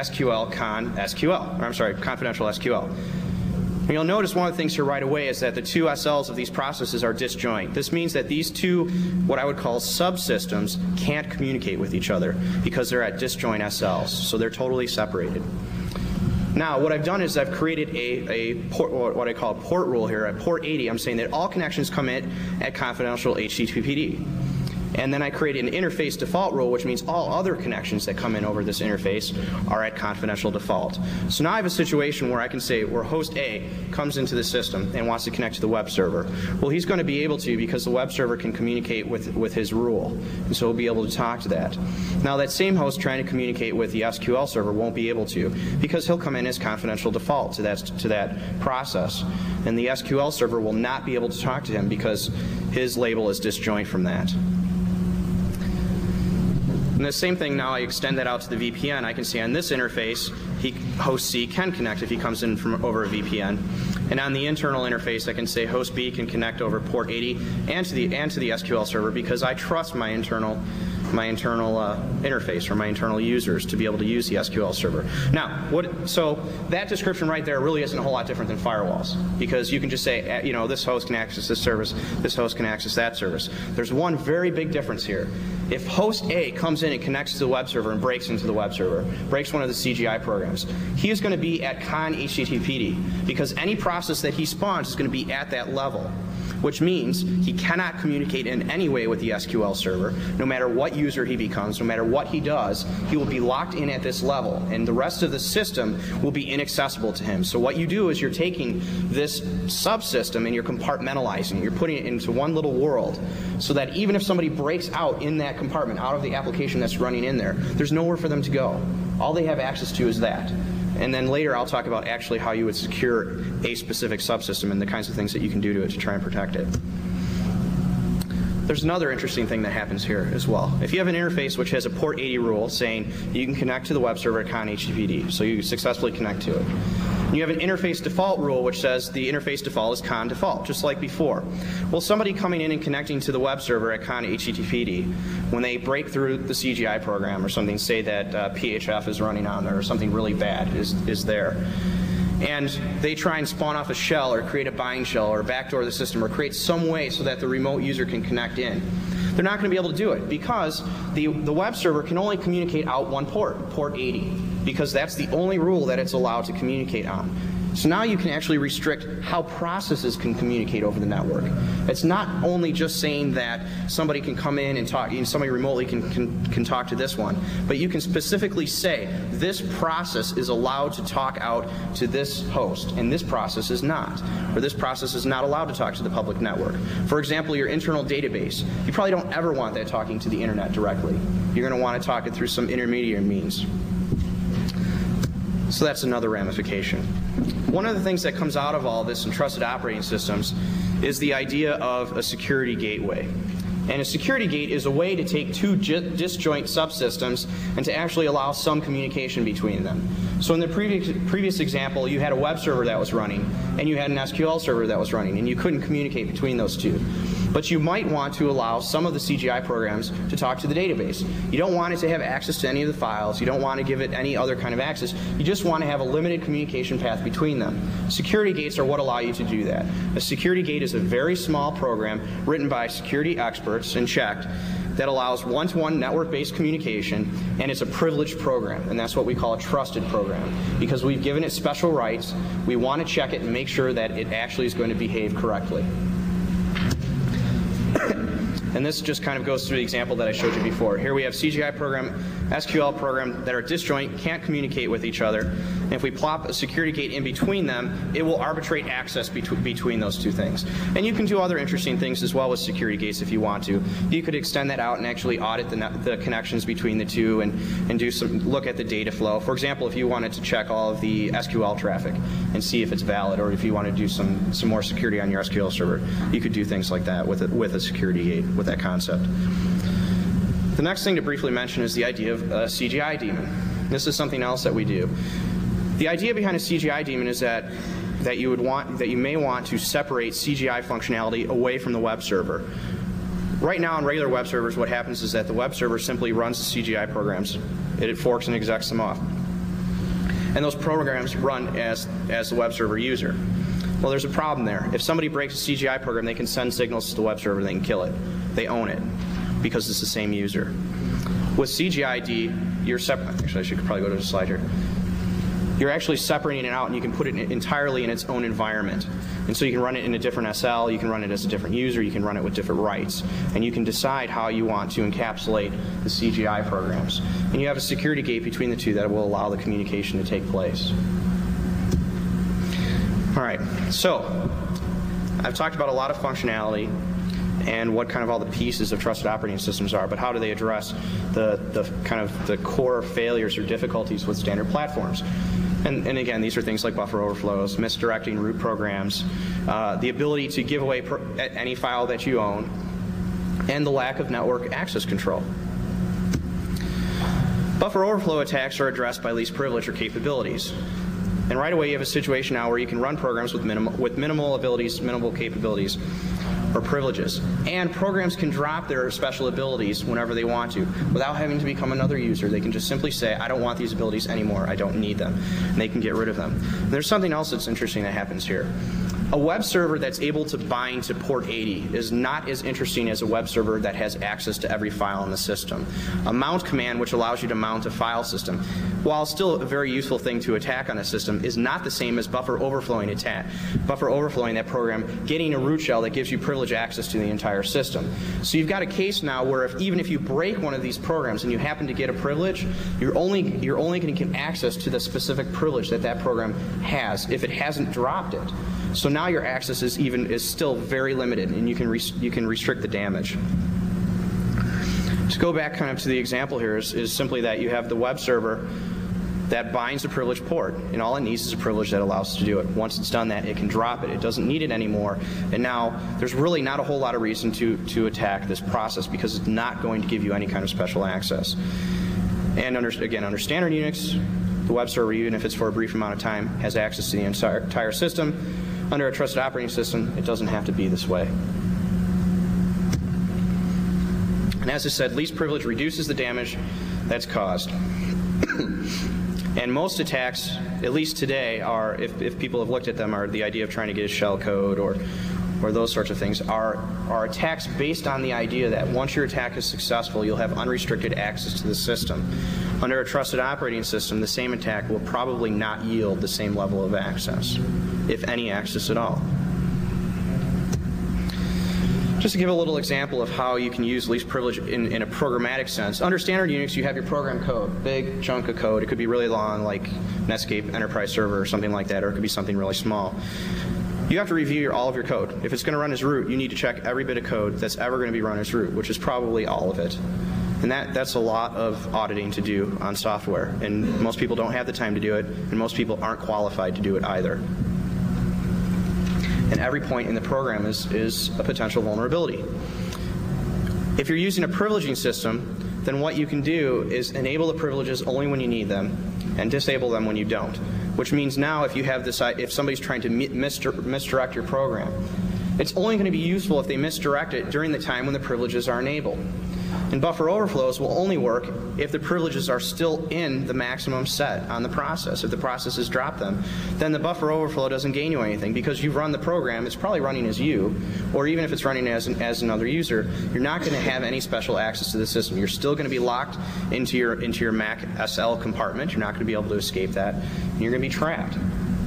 confidential SQL. And you'll notice one of the things here right away is that the 2 SLs of these processes are disjoint. This means that these 2, what I would call subsystems, can't communicate with each other because they're at disjoint SLs, so they're totally separated. Now, what I've done is I've created a port, what I call a port rule here. At port 80, I'm saying that all connections come in at confidential HTTPD. And then I created an interface default rule, which means all other connections that come in over this interface are at confidential default. So now I have a situation where I can say where host A comes into the system and wants to connect to the web server. Well, he's going to be able to because the web server can communicate with his rule. And so he'll be able to talk to that. Now that same host trying to communicate with the SQL server won't be able to because he'll come in as confidential default to that process. And the SQL server will not be able to talk to him because his label is disjoint from that. And the same thing now, I extend that out to the VPN. I can see on this interface, host C can connect if he comes in from over a VPN. And on the internal interface, I can say host B can connect over port 80 and to the SQL server because I trust my internal interface or my internal users to be able to use the SQL server. Now, so that description right there really isn't a whole lot different than firewalls because you can just say, this host can access this service, this host can access that service. There's one very big difference here. If host A comes in and connects to the web server and breaks into the web server, breaks one of the CGI programs, he is going to be at con HTTPD because any process that he spawns is going to be at that level, which means he cannot communicate in any way with the SQL server. No matter what user he becomes, no matter what he does, he will be locked in at this level, and the rest of the system will be inaccessible to him. So what you do is you're taking this subsystem and you're compartmentalizing it. You're putting it into one little world so that even if somebody breaks out in that compartment, out of the application that's running in there, there's nowhere for them to go. All they have access to is that. And then later I'll talk about actually how you would secure a specific subsystem and the kinds of things that you can do to it to try and protect it. There's another interesting thing that happens here as well. If you have an interface which has a port 80 rule saying you can connect to the web server at con HTTPD, so you successfully connect to it. You have an interface default rule which says the interface default is con default, just like before. Well, somebody coming in and connecting to the web server at con HTTPD, when they break through the CGI program or something, say that PHF is running on there or something really bad is there, and they try and spawn off a shell or create a bind shell or backdoor the system or create some way so that the remote user can connect in, they're not going to be able to do it because the web server can only communicate out one port, port 80, because that's the only rule that it's allowed to communicate on. So now you can actually restrict how processes can communicate over the network. It's not only just saying that somebody can come in and talk, somebody remotely can talk to this one, but you can specifically say this process is allowed to talk out to this host and this process is not, or this process is not allowed to talk to the public network. For example, your internal database, you probably don't ever want that talking to the internet directly. You're going to want to talk it through some intermediary means. So that's another ramification. One of the things that comes out of all this in trusted operating systems is the idea of a security gateway. And a security gate is a way to take 2 disjoint subsystems and to actually allow some communication between them. So in the previous example, you had a web server that was running, and you had an SQL server that was running, and you couldn't communicate between those 2. But you might want to allow some of the CGI programs to talk to the database. You don't want it to have access to any of the files. You don't want to give it any other kind of access. You just want to have a limited communication path between them. Security gates are what allow you to do that. A security gate is a very small program written by security experts and checked that allows one-to-one network-based communication, and it's a privileged program, and that's what we call a trusted program. Because we've given it special rights, we want to check it and make sure that it actually is going to behave correctly. And this just kind of goes through the example that I showed you before. Here we have CGI program, SQL program that are disjoint, can't communicate with each other. And if we plop a security gate in between them, it will arbitrate access between those two things. And you can do other interesting things as well with security gates if you want to. You could extend that out and actually audit the connections between the two and do some look at the data flow. For example, if you wanted to check all of the SQL traffic and see if it's valid, or if you want to do some more security on your SQL server, you could do things like that with a security gate, with that concept. The next thing to briefly mention is the idea of a CGI daemon. This is something else that we do. The idea behind a CGI daemon is that you may want to separate CGI functionality away from the web server. Right now on regular web servers, what happens is that the web server simply runs the CGI programs. It forks and execs them off. And those programs run as the web server user. Well, there's a problem there. If somebody breaks a CGI program, they can send signals to the web server, they can kill it. They own it because it's the same user. With CGID, you're actually I should probably go to the slide here. You're actually separating it out, and you can put it entirely in its own environment. And so you can run it in a different SL, you can run it as a different user, you can run it with different rights. And you can decide how you want to encapsulate the CGI programs. And you have a security gate between the two that will allow the communication to take place. All right, so I've talked about a lot of functionality and what kind of all the pieces of trusted operating systems are, but how do they address the core failures or difficulties with standard platforms? And again, these are things like buffer overflows, misdirecting root programs, the ability to give away any file that you own, and the lack of network access control. Buffer overflow attacks are addressed by least privilege or capabilities. And right away you have a situation now where you can run programs with minimal abilities, minimal capabilities, or privileges. And programs can drop their special abilities whenever they want to without having to become another user. They can just simply say, I don't want these abilities anymore, I don't need them. And they can get rid of them. And there's something else that's interesting that happens here. A web server that's able to bind to port 80 is not as interesting as a web server that has access to every file in the system. A mount command, which allows you to mount a file system, while still a very useful thing to attack on a system, is not the same as buffer overflowing attack. Buffer overflowing that program, getting a root shell that gives you privileged access to the entire system. So you've got a case now where even if you break one of these programs and you happen to get a privilege, you're only going to get access to the specific privilege that that program has if it hasn't dropped it. So now your access is still very limited, and you can restrict the damage. To go back kind of to the example here is simply that you have the web server that binds a privileged port, and all it needs is a privilege that allows it to do it. Once it's done that, it can drop it. It doesn't need it anymore, and now there's really not a whole lot of reason to attack this process because it's not going to give you any kind of special access. And under standard Unix, the web server, even if it's for a brief amount of time, has access to the entire system. Under a trusted operating system, it doesn't have to be this way. And as I said, least privilege reduces the damage that's caused. And most attacks, at least today, are, if people have looked at them, are the idea of trying to get a shell code or those sorts of things, are attacks based on the idea that once your attack is successful, you'll have unrestricted access to the system. Under a trusted operating system, the same attack will probably not yield the same level of access, if any access at all. Just to give a little example of how you can use least privilege in a programmatic sense. Under standard Unix, you have your program code, big chunk of code. It could be really long, like Netscape Enterprise Server or something like that, or it could be something really small. You have to review all of your code. If it's going to run as root, you need to check every bit of code that's ever going to be run as root, which is probably all of it. And that's a lot of auditing to do on software. And most people don't have the time to do it, and most people aren't qualified to do it either. And every point in the program is a potential vulnerability. If you're using a privileging system, then what you can do is enable the privileges only when you need them and disable them when you don't. Which means now if somebody's trying to misdirect your program, it's only going to be useful if they misdirect it during the time when the privileges are enabled. And buffer overflows will only work if the privileges are still in the maximum set on the process. If the process has dropped them, then the buffer overflow doesn't gain you anything because you've run the program, it's probably running as you, or even if it's running as another user, you're not going to have any special access to the system. You're still going to be locked into your Mac SL compartment. You're not going to be able to escape that, and you're going to be trapped.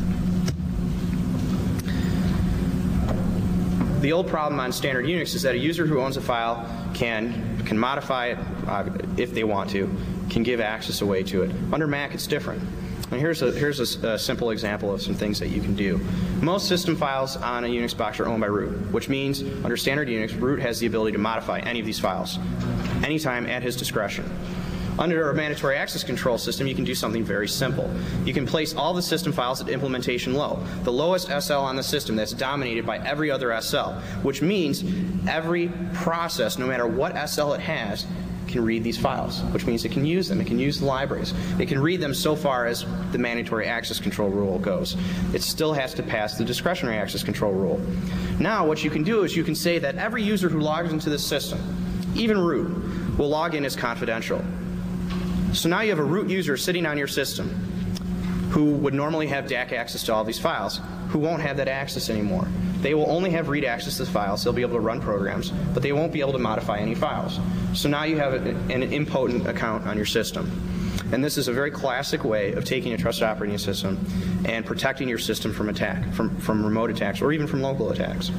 The old problem on standard Unix is that a user who owns a file can modify it if they want to, can give access away to it. Under Mac, it's different. And here's a simple example of some things that you can do. Most system files on a Unix box are owned by root, which means under standard Unix, root has the ability to modify any of these files anytime at his discretion. Under a mandatory access control system, you can do something very simple. You can place all the system files at implementation low, the lowest SL on the system that's dominated by every other SL, which means every process, no matter what SL it has, can read these files, which means it can use them. It can use the libraries. It can read them so far as the mandatory access control rule goes. It still has to pass the discretionary access control rule. Now, what you can do is you can say that every user who logs into this system, even root, will log in as confidential. So now you have a root user sitting on your system who would normally have DAC access to all these files, who won't have that access anymore. They will only have read access to the files. They'll be able to run programs, but they won't be able to modify any files. So now you have an impotent account on your system. And this is a very classic way of taking a trusted operating system and protecting your system from attack, from remote attacks, or even from local attacks.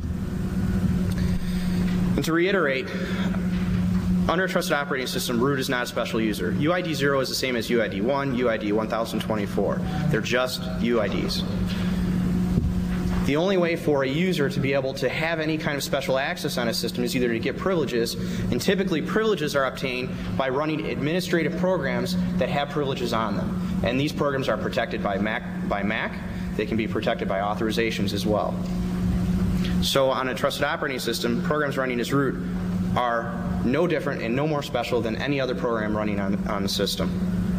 And to reiterate, under a trusted operating system, root is not a special user. UID 0 is the same as UID 1, UID 1024. They're just UIDs. The only way for a user to be able to have any kind of special access on a system is either to get privileges, and typically privileges are obtained by running administrative programs that have privileges on them. And these programs are protected by Mac. They can be protected by authorizations as well. So on a trusted operating system, programs running as root are no different and no more special than any other program running on the system.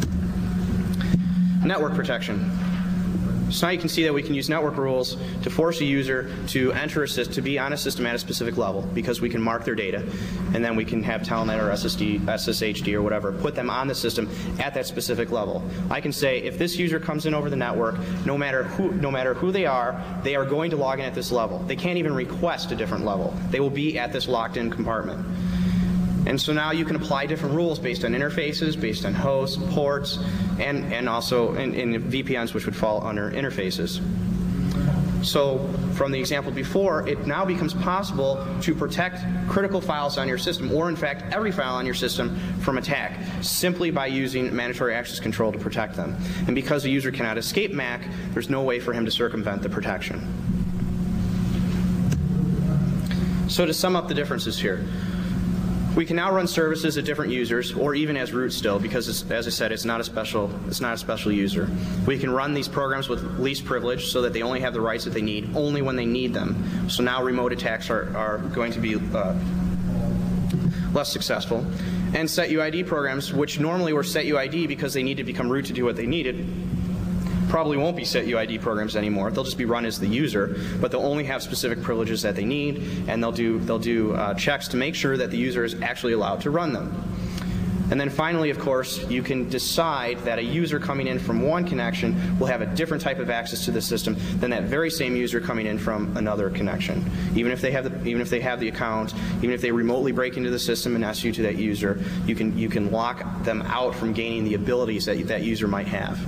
Network protection. So now you can see that we can use network rules to force a user to enter to be on a system at a specific level, because we can mark their data, and then we can have Telnet or SSHD or whatever put them on the system at that specific level. I can say if this user comes in over the network, no matter who they are going to log in at this level. They can't even request a different level. They will be at this locked-in compartment. And so now you can apply different rules based on interfaces, based on hosts, ports, and also in VPNs, which would fall under interfaces. So from the example before, it now becomes possible to protect critical files on your system, or in fact every file on your system, from attack, simply by using mandatory access control to protect them. And because a user cannot escape MAC, there's no way for him to circumvent the protection. So to sum up the differences here, we can now run services at different users, or even as root still, because as I said, it's not a special user. We can run these programs with least privilege, so that they only have the rights that they need, only when they need them. So now remote attacks are going to be less successful. And set UID programs, which normally were set UID because they need to become root to do what they needed, probably won't be set UID programs anymore. They'll just be run as the user, but they'll only have specific privileges that they need, and they'll do checks to make sure that the user is actually allowed to run them. And then finally, of course, you can decide that a user coming in from one connection will have a different type of access to the system than that very same user coming in from another connection. Even if they have the account, even if they remotely break into the system and SU to that user, you can lock them out from gaining the abilities that that user might have.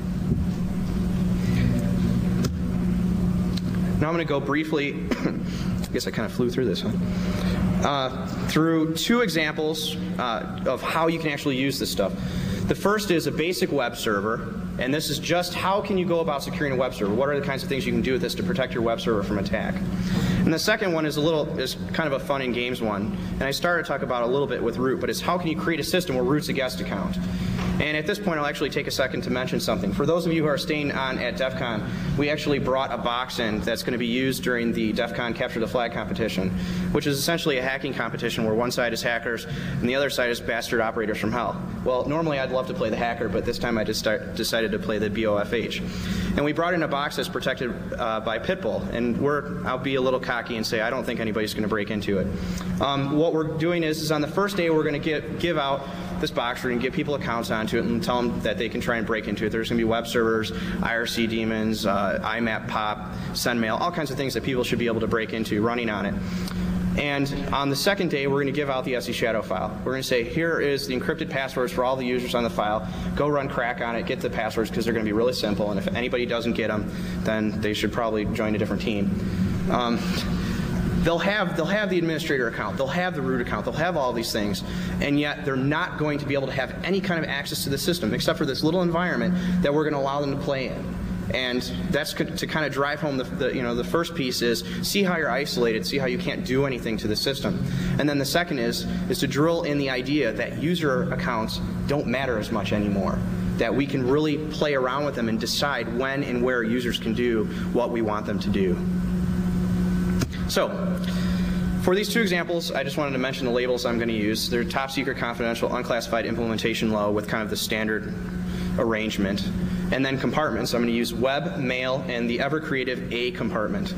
Now I'm going to go briefly, I guess I kind of flew through this, through two examples of how you can actually use this stuff. The first is a basic web server, and this is just how can you go about securing a web server? What are the kinds of things you can do with this to protect your web server from attack? And the second one is kind of a fun and games one, and I started to talk about a little bit with root, but it's how can you create a system where root's a guest account? And at this point, I'll actually take a second to mention something. For those of you who are staying on at DEF CON, we actually brought a box in that's going to be used during the DEF CON Capture the Flag competition, which is essentially a hacking competition where one side is hackers and the other side is bastard operators from hell. Well, normally I'd love to play the hacker, but this time I just decided to play the BOFH. And we brought in a box that's protected by Pitbull, and I'll be a little cocky and say I don't think anybody's going to break into it. What we're doing is on the first day we're going to give out this box. We're going to give people accounts onto it and tell them that they can try and break into it. There's going to be web servers, IRC daemons, IMAP POP, SendMail, all kinds of things that people should be able to break into running on it. And on the second day, we're going to give out the SE Shadow file. We're going to say, here is the encrypted passwords for all the users on the file. Go run crack on it, get the passwords, because they're going to be really simple. And if anybody doesn't get them, then they should probably join a different team. They'll have the administrator account, they'll have the root account, they'll have all these things, and yet they're not going to be able to have any kind of access to the system except for this little environment that we're going to allow them to play in. And that's to kind of drive home the first piece is see how you're isolated, see how you can't do anything to the system. And then the second is to drill in the idea that user accounts don't matter as much anymore, that we can really play around with them and decide when and where users can do what we want them to do. So, for these two examples, I just wanted to mention the labels I'm going to use. They're top secret, confidential, unclassified, implementation low with kind of the standard arrangement. And then compartments, I'm going to use web, mail, and the ever creative A compartment.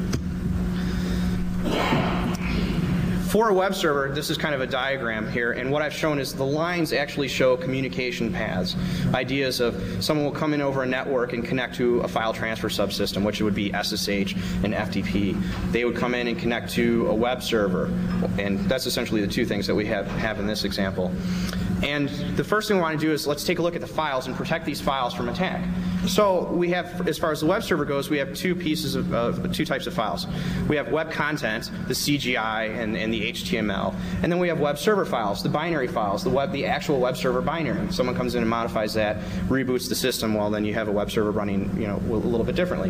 For a web server, this is kind of a diagram here, and what I've shown is the lines actually show communication paths. Ideas of someone will come in over a network and connect to a file transfer subsystem, which would be SSH and FTP. They would come in and connect to a web server, and that's essentially the two things that we have in this example. And the first thing we want to do is let's take a look at the files and protect these files from attack. So we have, as far as the web server goes, we have two types of files. We have web content, the CGI and the HTML, and then we have web server files, the binary files, the actual web server binary. Someone comes in and modifies that, reboots the system, well then you have a web server running, a little bit differently.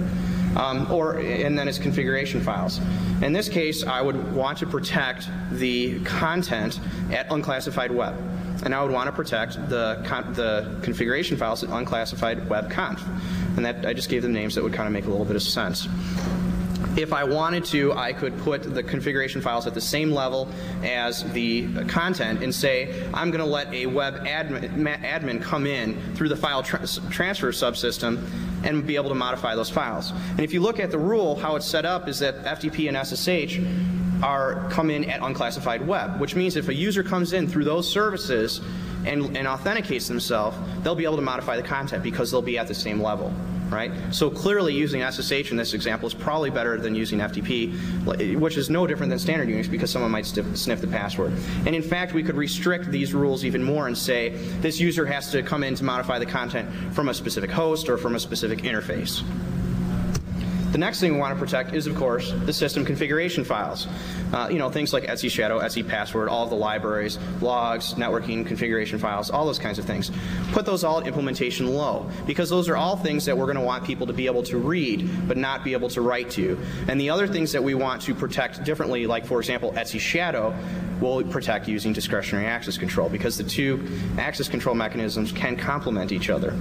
And then it's configuration files. In this case, I would want to protect the content at unclassified web. And I would want to protect the configuration files at unclassified web conf. And that I just gave them names that would kind of make a little bit of sense. If I wanted to, I could put the configuration files at the same level as the content and say, I'm going to let a web admin come in through the file transfer subsystem and be able to modify those files. And if you look at the rule, how it's set up is that FTP and SSH come in at unclassified web, which means if a user comes in through those services and authenticates themselves, they'll be able to modify the content because they'll be at the same level, right? So clearly using SSH in this example is probably better than using FTP, which is no different than standard Unix because someone might sniff the password. And in fact, we could restrict these rules even more and say this user has to come in to modify the content from a specific host or from a specific interface. The next thing we want to protect is, of course, the system configuration files. Things like etc shadow, etc password, all of the libraries, logs, networking, configuration files, all those kinds of things. Put those all at implementation low, because those are all things that we're going to want people to be able to read, but not be able to write to. And the other things that we want to protect differently, like, for example, etc shadow, we'll protect using discretionary access control, because the two access control mechanisms can complement each other.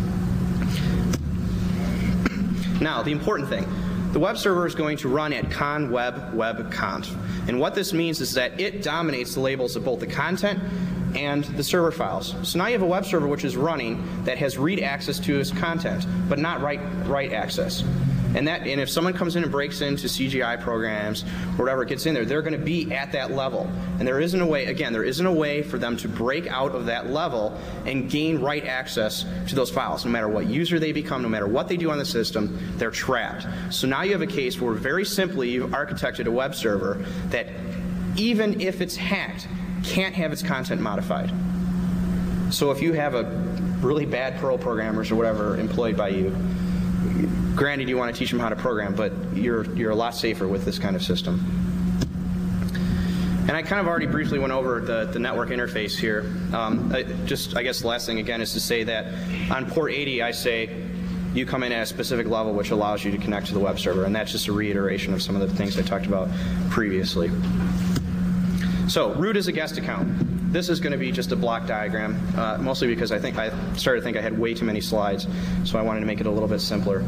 Now, the important thing, the web server is going to run at conweb-web-conf. And what this means is that it dominates the labels of both the content and the server files. So now you have a web server which is running that has read access to its content, but not write access. And if someone comes in and breaks into CGI programs, or whatever gets in there, they're going to be at that level. And there isn't a way, again, there isn't a way for them to break out of that level and gain write access to those files. No matter what user they become, no matter what they do on the system, they're trapped. So now you have a case where very simply you've architected a web server that, even if it's hacked, can't have its content modified. So if you have a really bad Perl programmers or whatever employed by you, granted you want to teach them how to program, but you're a lot safer with this kind of system. And I kind of already briefly went over the network interface here. I guess the last thing again is to say that on port 80 I say you come in at a specific level which allows you to connect to the web server, and that's just a reiteration of some of the things I talked about previously. So root is a guest account. This is going to be just a block diagram, mostly because I started to think I had way too many slides, so I wanted to make it a little bit simpler.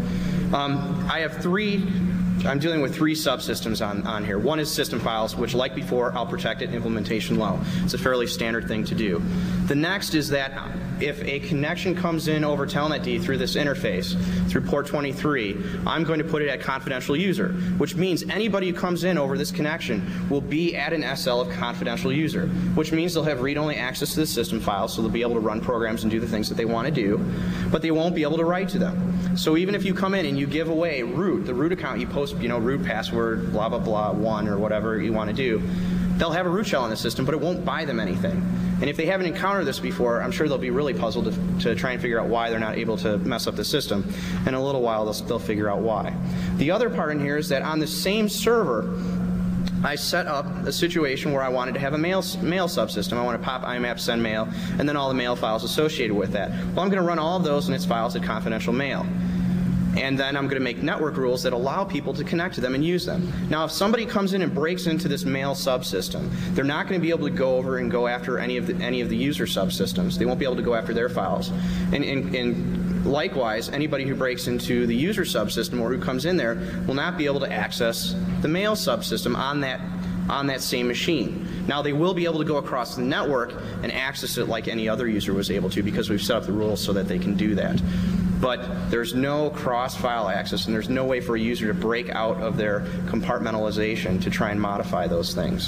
I'm dealing with three subsystems on here. One is system files, which, like before, I'll protect at implementation low. It's a fairly standard thing to do. The next is that if a connection comes in over Telnet-D through this interface, through port 23, I'm going to put it at confidential user, which means anybody who comes in over this connection will be at an SL of confidential user, which means they'll have read-only access to the system files, so they'll be able to run programs and do the things that they want to do, but they won't be able to write to them. So even if you come in and you give away root, the root account, you post, root password, blah, blah, blah, 1 or whatever you want to do, they'll have a root shell in the system, but it won't buy them anything. And if they haven't encountered this before, I'm sure they'll be really puzzled to try and figure out why they're not able to mess up the system. In a little while, they'll figure out why. The other part in here is that on the same server, I set up a situation where I wanted to have a mail subsystem. I want to pop IMAP send mail, and then all the mail files associated with that. Well, I'm going to run all of those in its files at confidential mail. And then I'm going to make network rules that allow people to connect to them and use them. Now, if somebody comes in and breaks into this mail subsystem, they're not going to be able to go over and go after any of the user subsystems. They won't be able to go after their files. And likewise, anybody who breaks into the user subsystem or who comes in there will not be able to access the mail subsystem on that same machine. Now, they will be able to go across the network and access it like any other user was able to, because we've set up the rules so that they can do that. But there's no cross-file access, and there's no way for a user to break out of their compartmentalization to try and modify those things.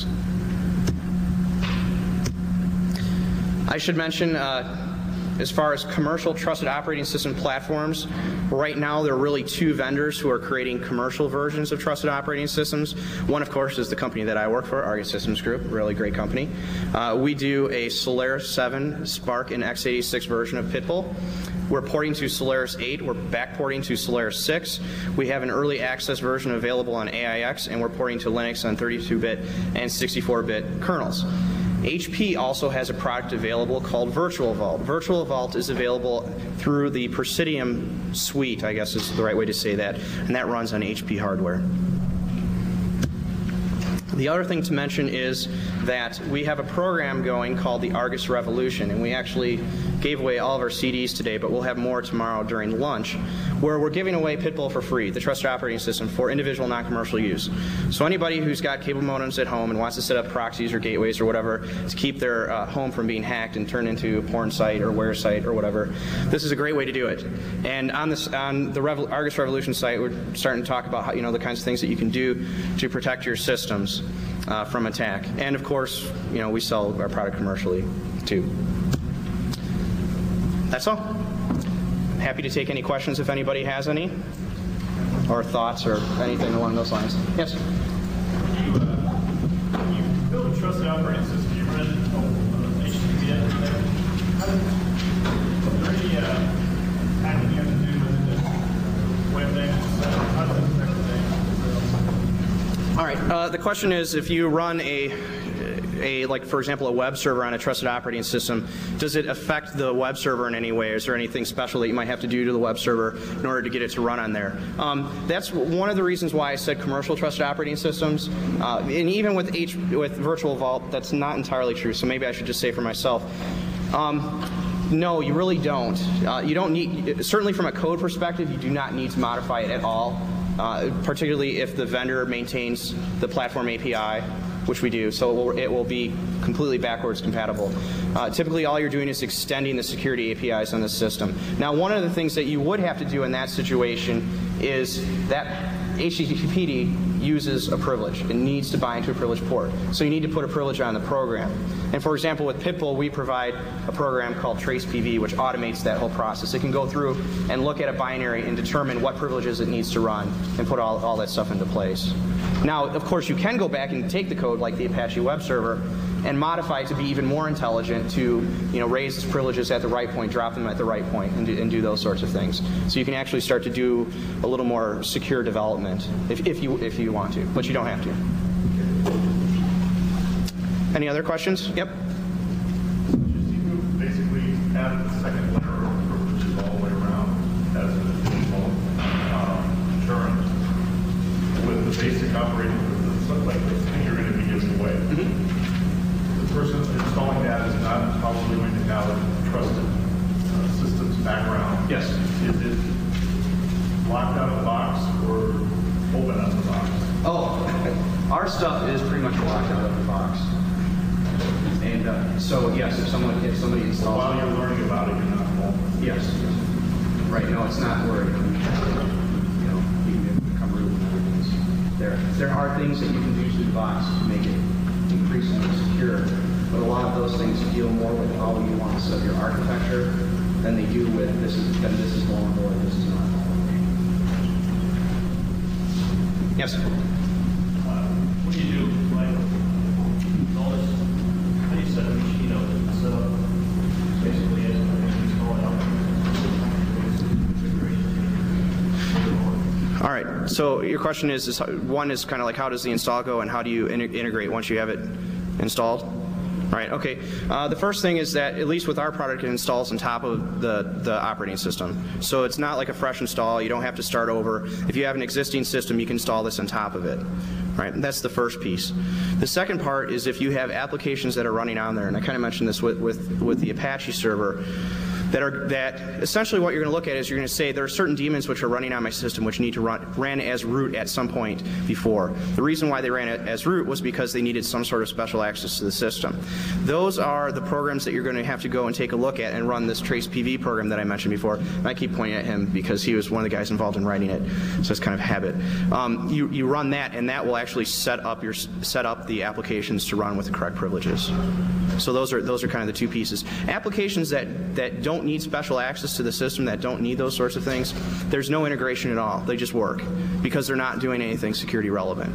I should mention, as far as commercial trusted operating system platforms, right now there are really two vendors who are creating commercial versions of trusted operating systems. One, of course, is the company that I work for, Argus Systems Group, really great company. We do a Solaris 7 SPARC and x86 version of Pitbull. We're porting to Solaris 8. We're backporting to Solaris 6. We have an early access version available on AIX, and we're porting to Linux on 32-bit and 64-bit kernels. HP also has a product available called Virtual Vault. Virtual Vault is available through the Presidium suite, I guess is the right way to say that, and that runs on HP hardware. The other thing to mention is that we have a program going called the Argus Revolution, and we actually gave away all of our CDs today, but we'll have more tomorrow during lunch, where we're giving away Pitbull for free, the trusted operating system, for individual non-commercial use. So anybody who's got cable modems at home and wants to set up proxies or gateways or whatever to keep their home from being hacked and turned into a porn site or where site or whatever, this is a great way to do it. And on the Argus Revolution site, we're starting to talk about how, the kinds of things that you can do to protect your systems from attack. And of course, we sell our product commercially too. That's all. I'm happy to take any questions if anybody has any, or thoughts or anything along those lines. Yes? When you build a trusted operating system, you run HTTPS there. Is there any hacking you have to do with the web names? How does that affect the names? All right. The question is, if you run like for example, a web server on a trusted operating system, does it affect the web server in any way? Is there anything special that you might have to do to the web server in order to get it to run on there? That's one of the reasons why I said commercial trusted operating systems. And even with Virtual Vault, that's not entirely true. So maybe I should just say for myself. No, you really don't. You don't need, certainly from a code perspective, you do not need to modify it at all, particularly if the vendor maintains the platform API, which we do, so it will be completely backwards compatible. Typically, all you're doing is extending the security APIs on the system. Now, one of the things that you would have to do in that situation is that HTTPD uses a privilege. It needs to bind to a privilege port. So you need to put a privilege on the program. And for example, with Pitbull, we provide a program called TracePV, which automates that whole process. It can go through and look at a binary and determine what privileges it needs to run and put all that stuff into place. Now, of course, you can go back and take the code like the Apache web server and modify it to be even more intelligent to raise its privileges at the right point, drop them at the right point, and do those sorts of things. So you can actually start to do a little more secure development if you want to, but you don't have to. Any other questions? Yep. You basically added the second layer of privileges all the way around as an additional term with the basic operating system, like the thing you're going to be giving away. The person installing that is not probably going to have a trusted systems background. Yes. Is it locked out of the box or open out of the box? Oh, our stuff is pretty much locked out of the box. And so yes, if somebody installs while you're learning about it, you're not involved. Yes. Right. No, it's not where you can become root and everything. There are things that you can do to the box to make it increasingly secure, but a lot of those things deal more with how you want to set up your architecture than they do with this is vulnerable or this is not vulnerable. Yes. What do you do like all this? How do you set a machine up and set up basically as an install out? All right. Right. So your question is one is kind of like how does the install go and how do you integrate once you have it installed? Right, okay. The first thing is that, at least with our product, it installs on top of the operating system. So it's not like a fresh install. You don't have to start over. If you have an existing system, you can install this on top of it. Right, that's the first piece. The second part is if you have applications that are running on there, and I kind of mentioned this with the Apache server, that essentially what you're going to look at is you're going to say there are certain daemons which are running on my system which need to ran as root at some point before. The reason why they ran it as root was because they needed some sort of special access to the system. Those are the programs that you're going to have to go and take a look at and run this trace PV program that I mentioned before. And I keep pointing at him because he was one of the guys involved in writing it, so it's kind of habit. You run that, and that will actually set up the applications to run with the correct privileges. So those are kind of the two pieces. Applications that don't need special access to the system, that don't need those sorts of things, there's no integration at all. They just work because they're not doing anything security relevant.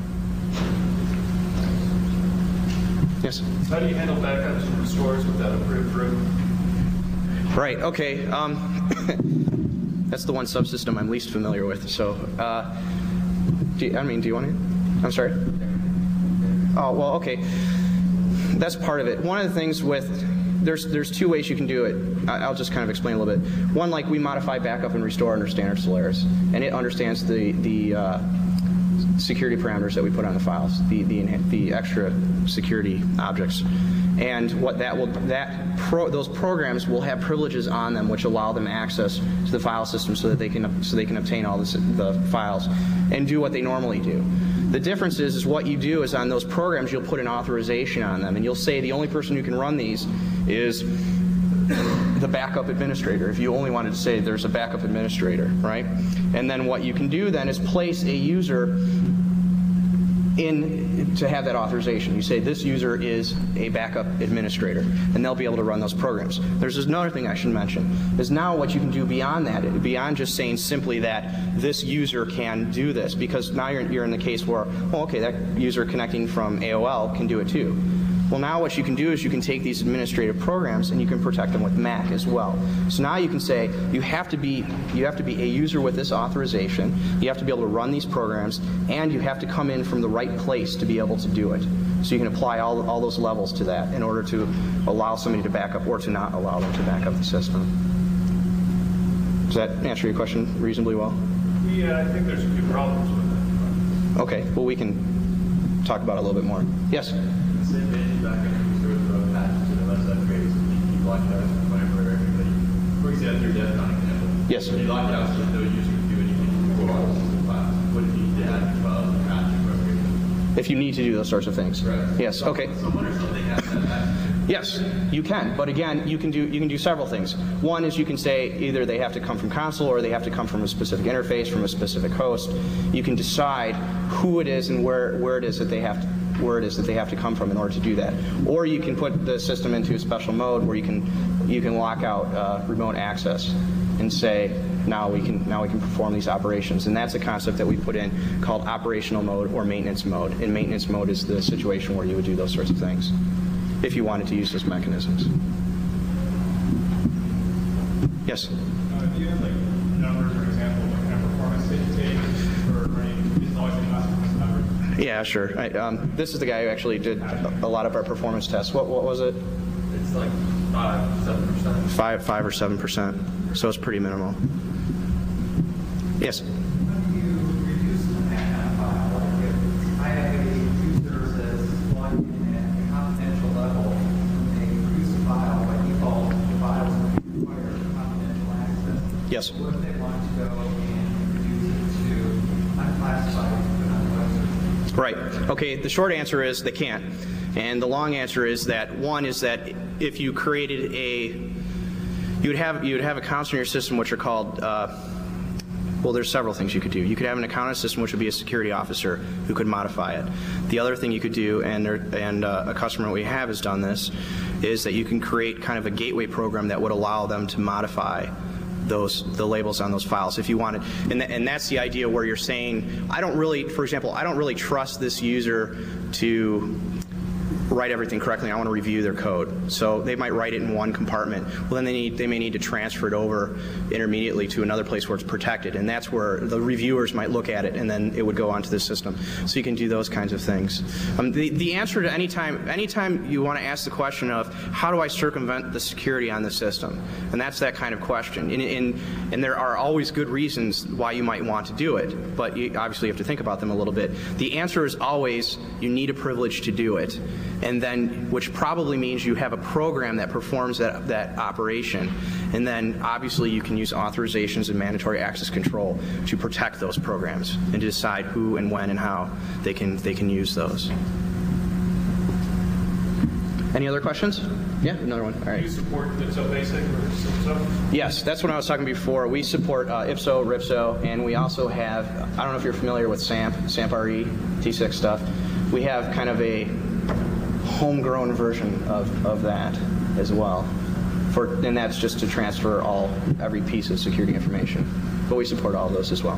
Yes? How do you handle backups and restores without approved root? Right, okay. That's the one subsystem I'm least familiar with. So, do you want to? I'm sorry? Oh, well, okay. That's part of it. One of the things there's two ways you can do it. I'll just kind of explain a little bit. One, like we modify backup and restore under standard Solaris, and it understands the security parameters that we put on the files, the extra security objects, and what those programs will have privileges on them which allow them access to the file system so that they can obtain all the files and do what they normally do. The difference is what you do is on those programs you'll put an authorization on them, and you'll say the only person who can run these is the backup administrator, if you only wanted to say there's a backup administrator, right? And then what you can do then is place a user in to have that authorization. You say this user is a backup administrator, and they'll be able to run those programs. There's another thing I should mention, is now what you can do beyond that, beyond just saying simply that this user can do this, because now you're in the case where, well, okay, that user connecting from AOL can do it too. Well, now what you can do is you can take these administrative programs and you can protect them with MAC as well. So now you can say you have to be a user with this authorization, you have to be able to run these programs, and you have to come in from the right place to be able to do it. So you can apply all those levels to that in order to allow somebody to back up or to not allow them to back up the system. Does that answer your question reasonably well? Yeah, I think there's a few problems with it. Okay, well we can talk about it a little bit more. Yes? Same thing, backup and restore throw patches to the left side trace, you block it out whenever everybody, for example, your DEFCON example. Yes. When you lock it out so that no user can do anything before all the files. What if you need to add files and patch it appropriately? If you need to do those sorts of things. Right. Yes, okay. Someone or something has that patch. Yes, you can, but again, you can do several things. One is you can say either they have to come from console or they have to come from a specific interface, from a specific host. You can decide who it is and where it is that they have to come from in order to do that. Or you can put the system into a special mode where you can lock out remote access and say now we can perform these operations. And that's a concept that we put in called operational mode or maintenance mode. And maintenance mode is the situation where you would do those sorts of things if you wanted to use those mechanisms. Yes? Do you have like numbers or examples of what kind of performance it takes for running these noise and numbers? Yeah, sure. This is the guy who actually did a lot of our performance tests. What was it? It's like 5-7%. 5 or 7%. So it's pretty minimal. Yes? How do you reduce the MAC file? Like if I have a user that's logged in at a confidential level, and they produce a file, by default, the files will require confidential access. Yes. What if they want to go and reduce it to unclassified, but on the web server? Right. Okay, the short answer is they can't. And the long answer is that one is that if you created you would have accounts in your system which are called well, there's several things you could do. You could have an account in a system which would be a security officer who could modify it. The other thing you could do, and a customer we have has done this, is that you can create kind of a gateway program that would allow them to modify the labels on those files if you wanted. And that's the idea where you're saying, for example, I don't really trust this user to write everything correctly. I want to review their code. So they might write it in one compartment. Well, then they may need to transfer it over intermediately to another place where it's protected, and that's where the reviewers might look at it, and then it would go onto the system. So you can do those kinds of things. The answer to anytime you want to ask the question of how do I circumvent the security on the system, and that's that kind of question. And there are always good reasons why you might want to do it, but you obviously have to think about them a little bit. The answer is always you need a privilege to do it, and then which probably means you have a program that performs that operation, and then obviously you can use authorizations and mandatory access control to protect those programs and to decide who and when and how they can use those. Any other questions? Yeah, another one. All right. Do you support IPSO Basic or SIPSO? Yes, that's what I was talking before. We support IPSO, RIPSO, and we also have, I don't know if you're familiar with SAMP RE, T6 stuff. We have kind of a homegrown version of that as well. And that's just to transfer every piece of security information. But we support all of those as well.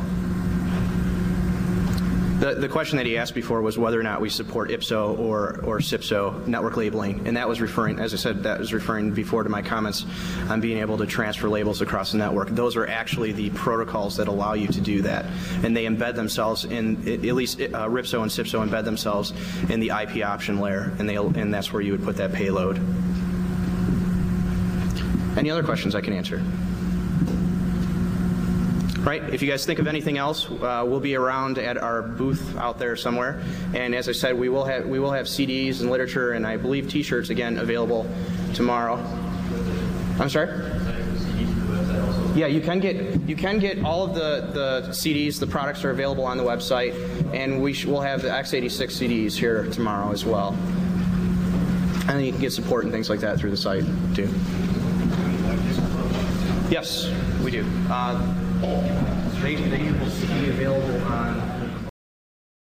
The question that he asked before was whether or not we support IPSO or SIPSO network labeling, and that was referring, as I said, that was referring before to my comments on being able to transfer labels across the network. Those are actually the protocols that allow you to do that, and they embed themselves in, at least RIPSO and SIPSO embed themselves in the IP option layer, and that's where you would put that payload. Any other questions I can answer? Right. If you guys think of anything else, we'll be around at our booth out there somewhere. And as I said, we will have CDs and literature, and I believe T-shirts again available tomorrow. I'm sorry. Yeah, you can get all of the CDs. The products are available on the website, and we'll have the x86 CDs here tomorrow as well. And then you can get support and things like that through the site too. Yes, we do. They will be available on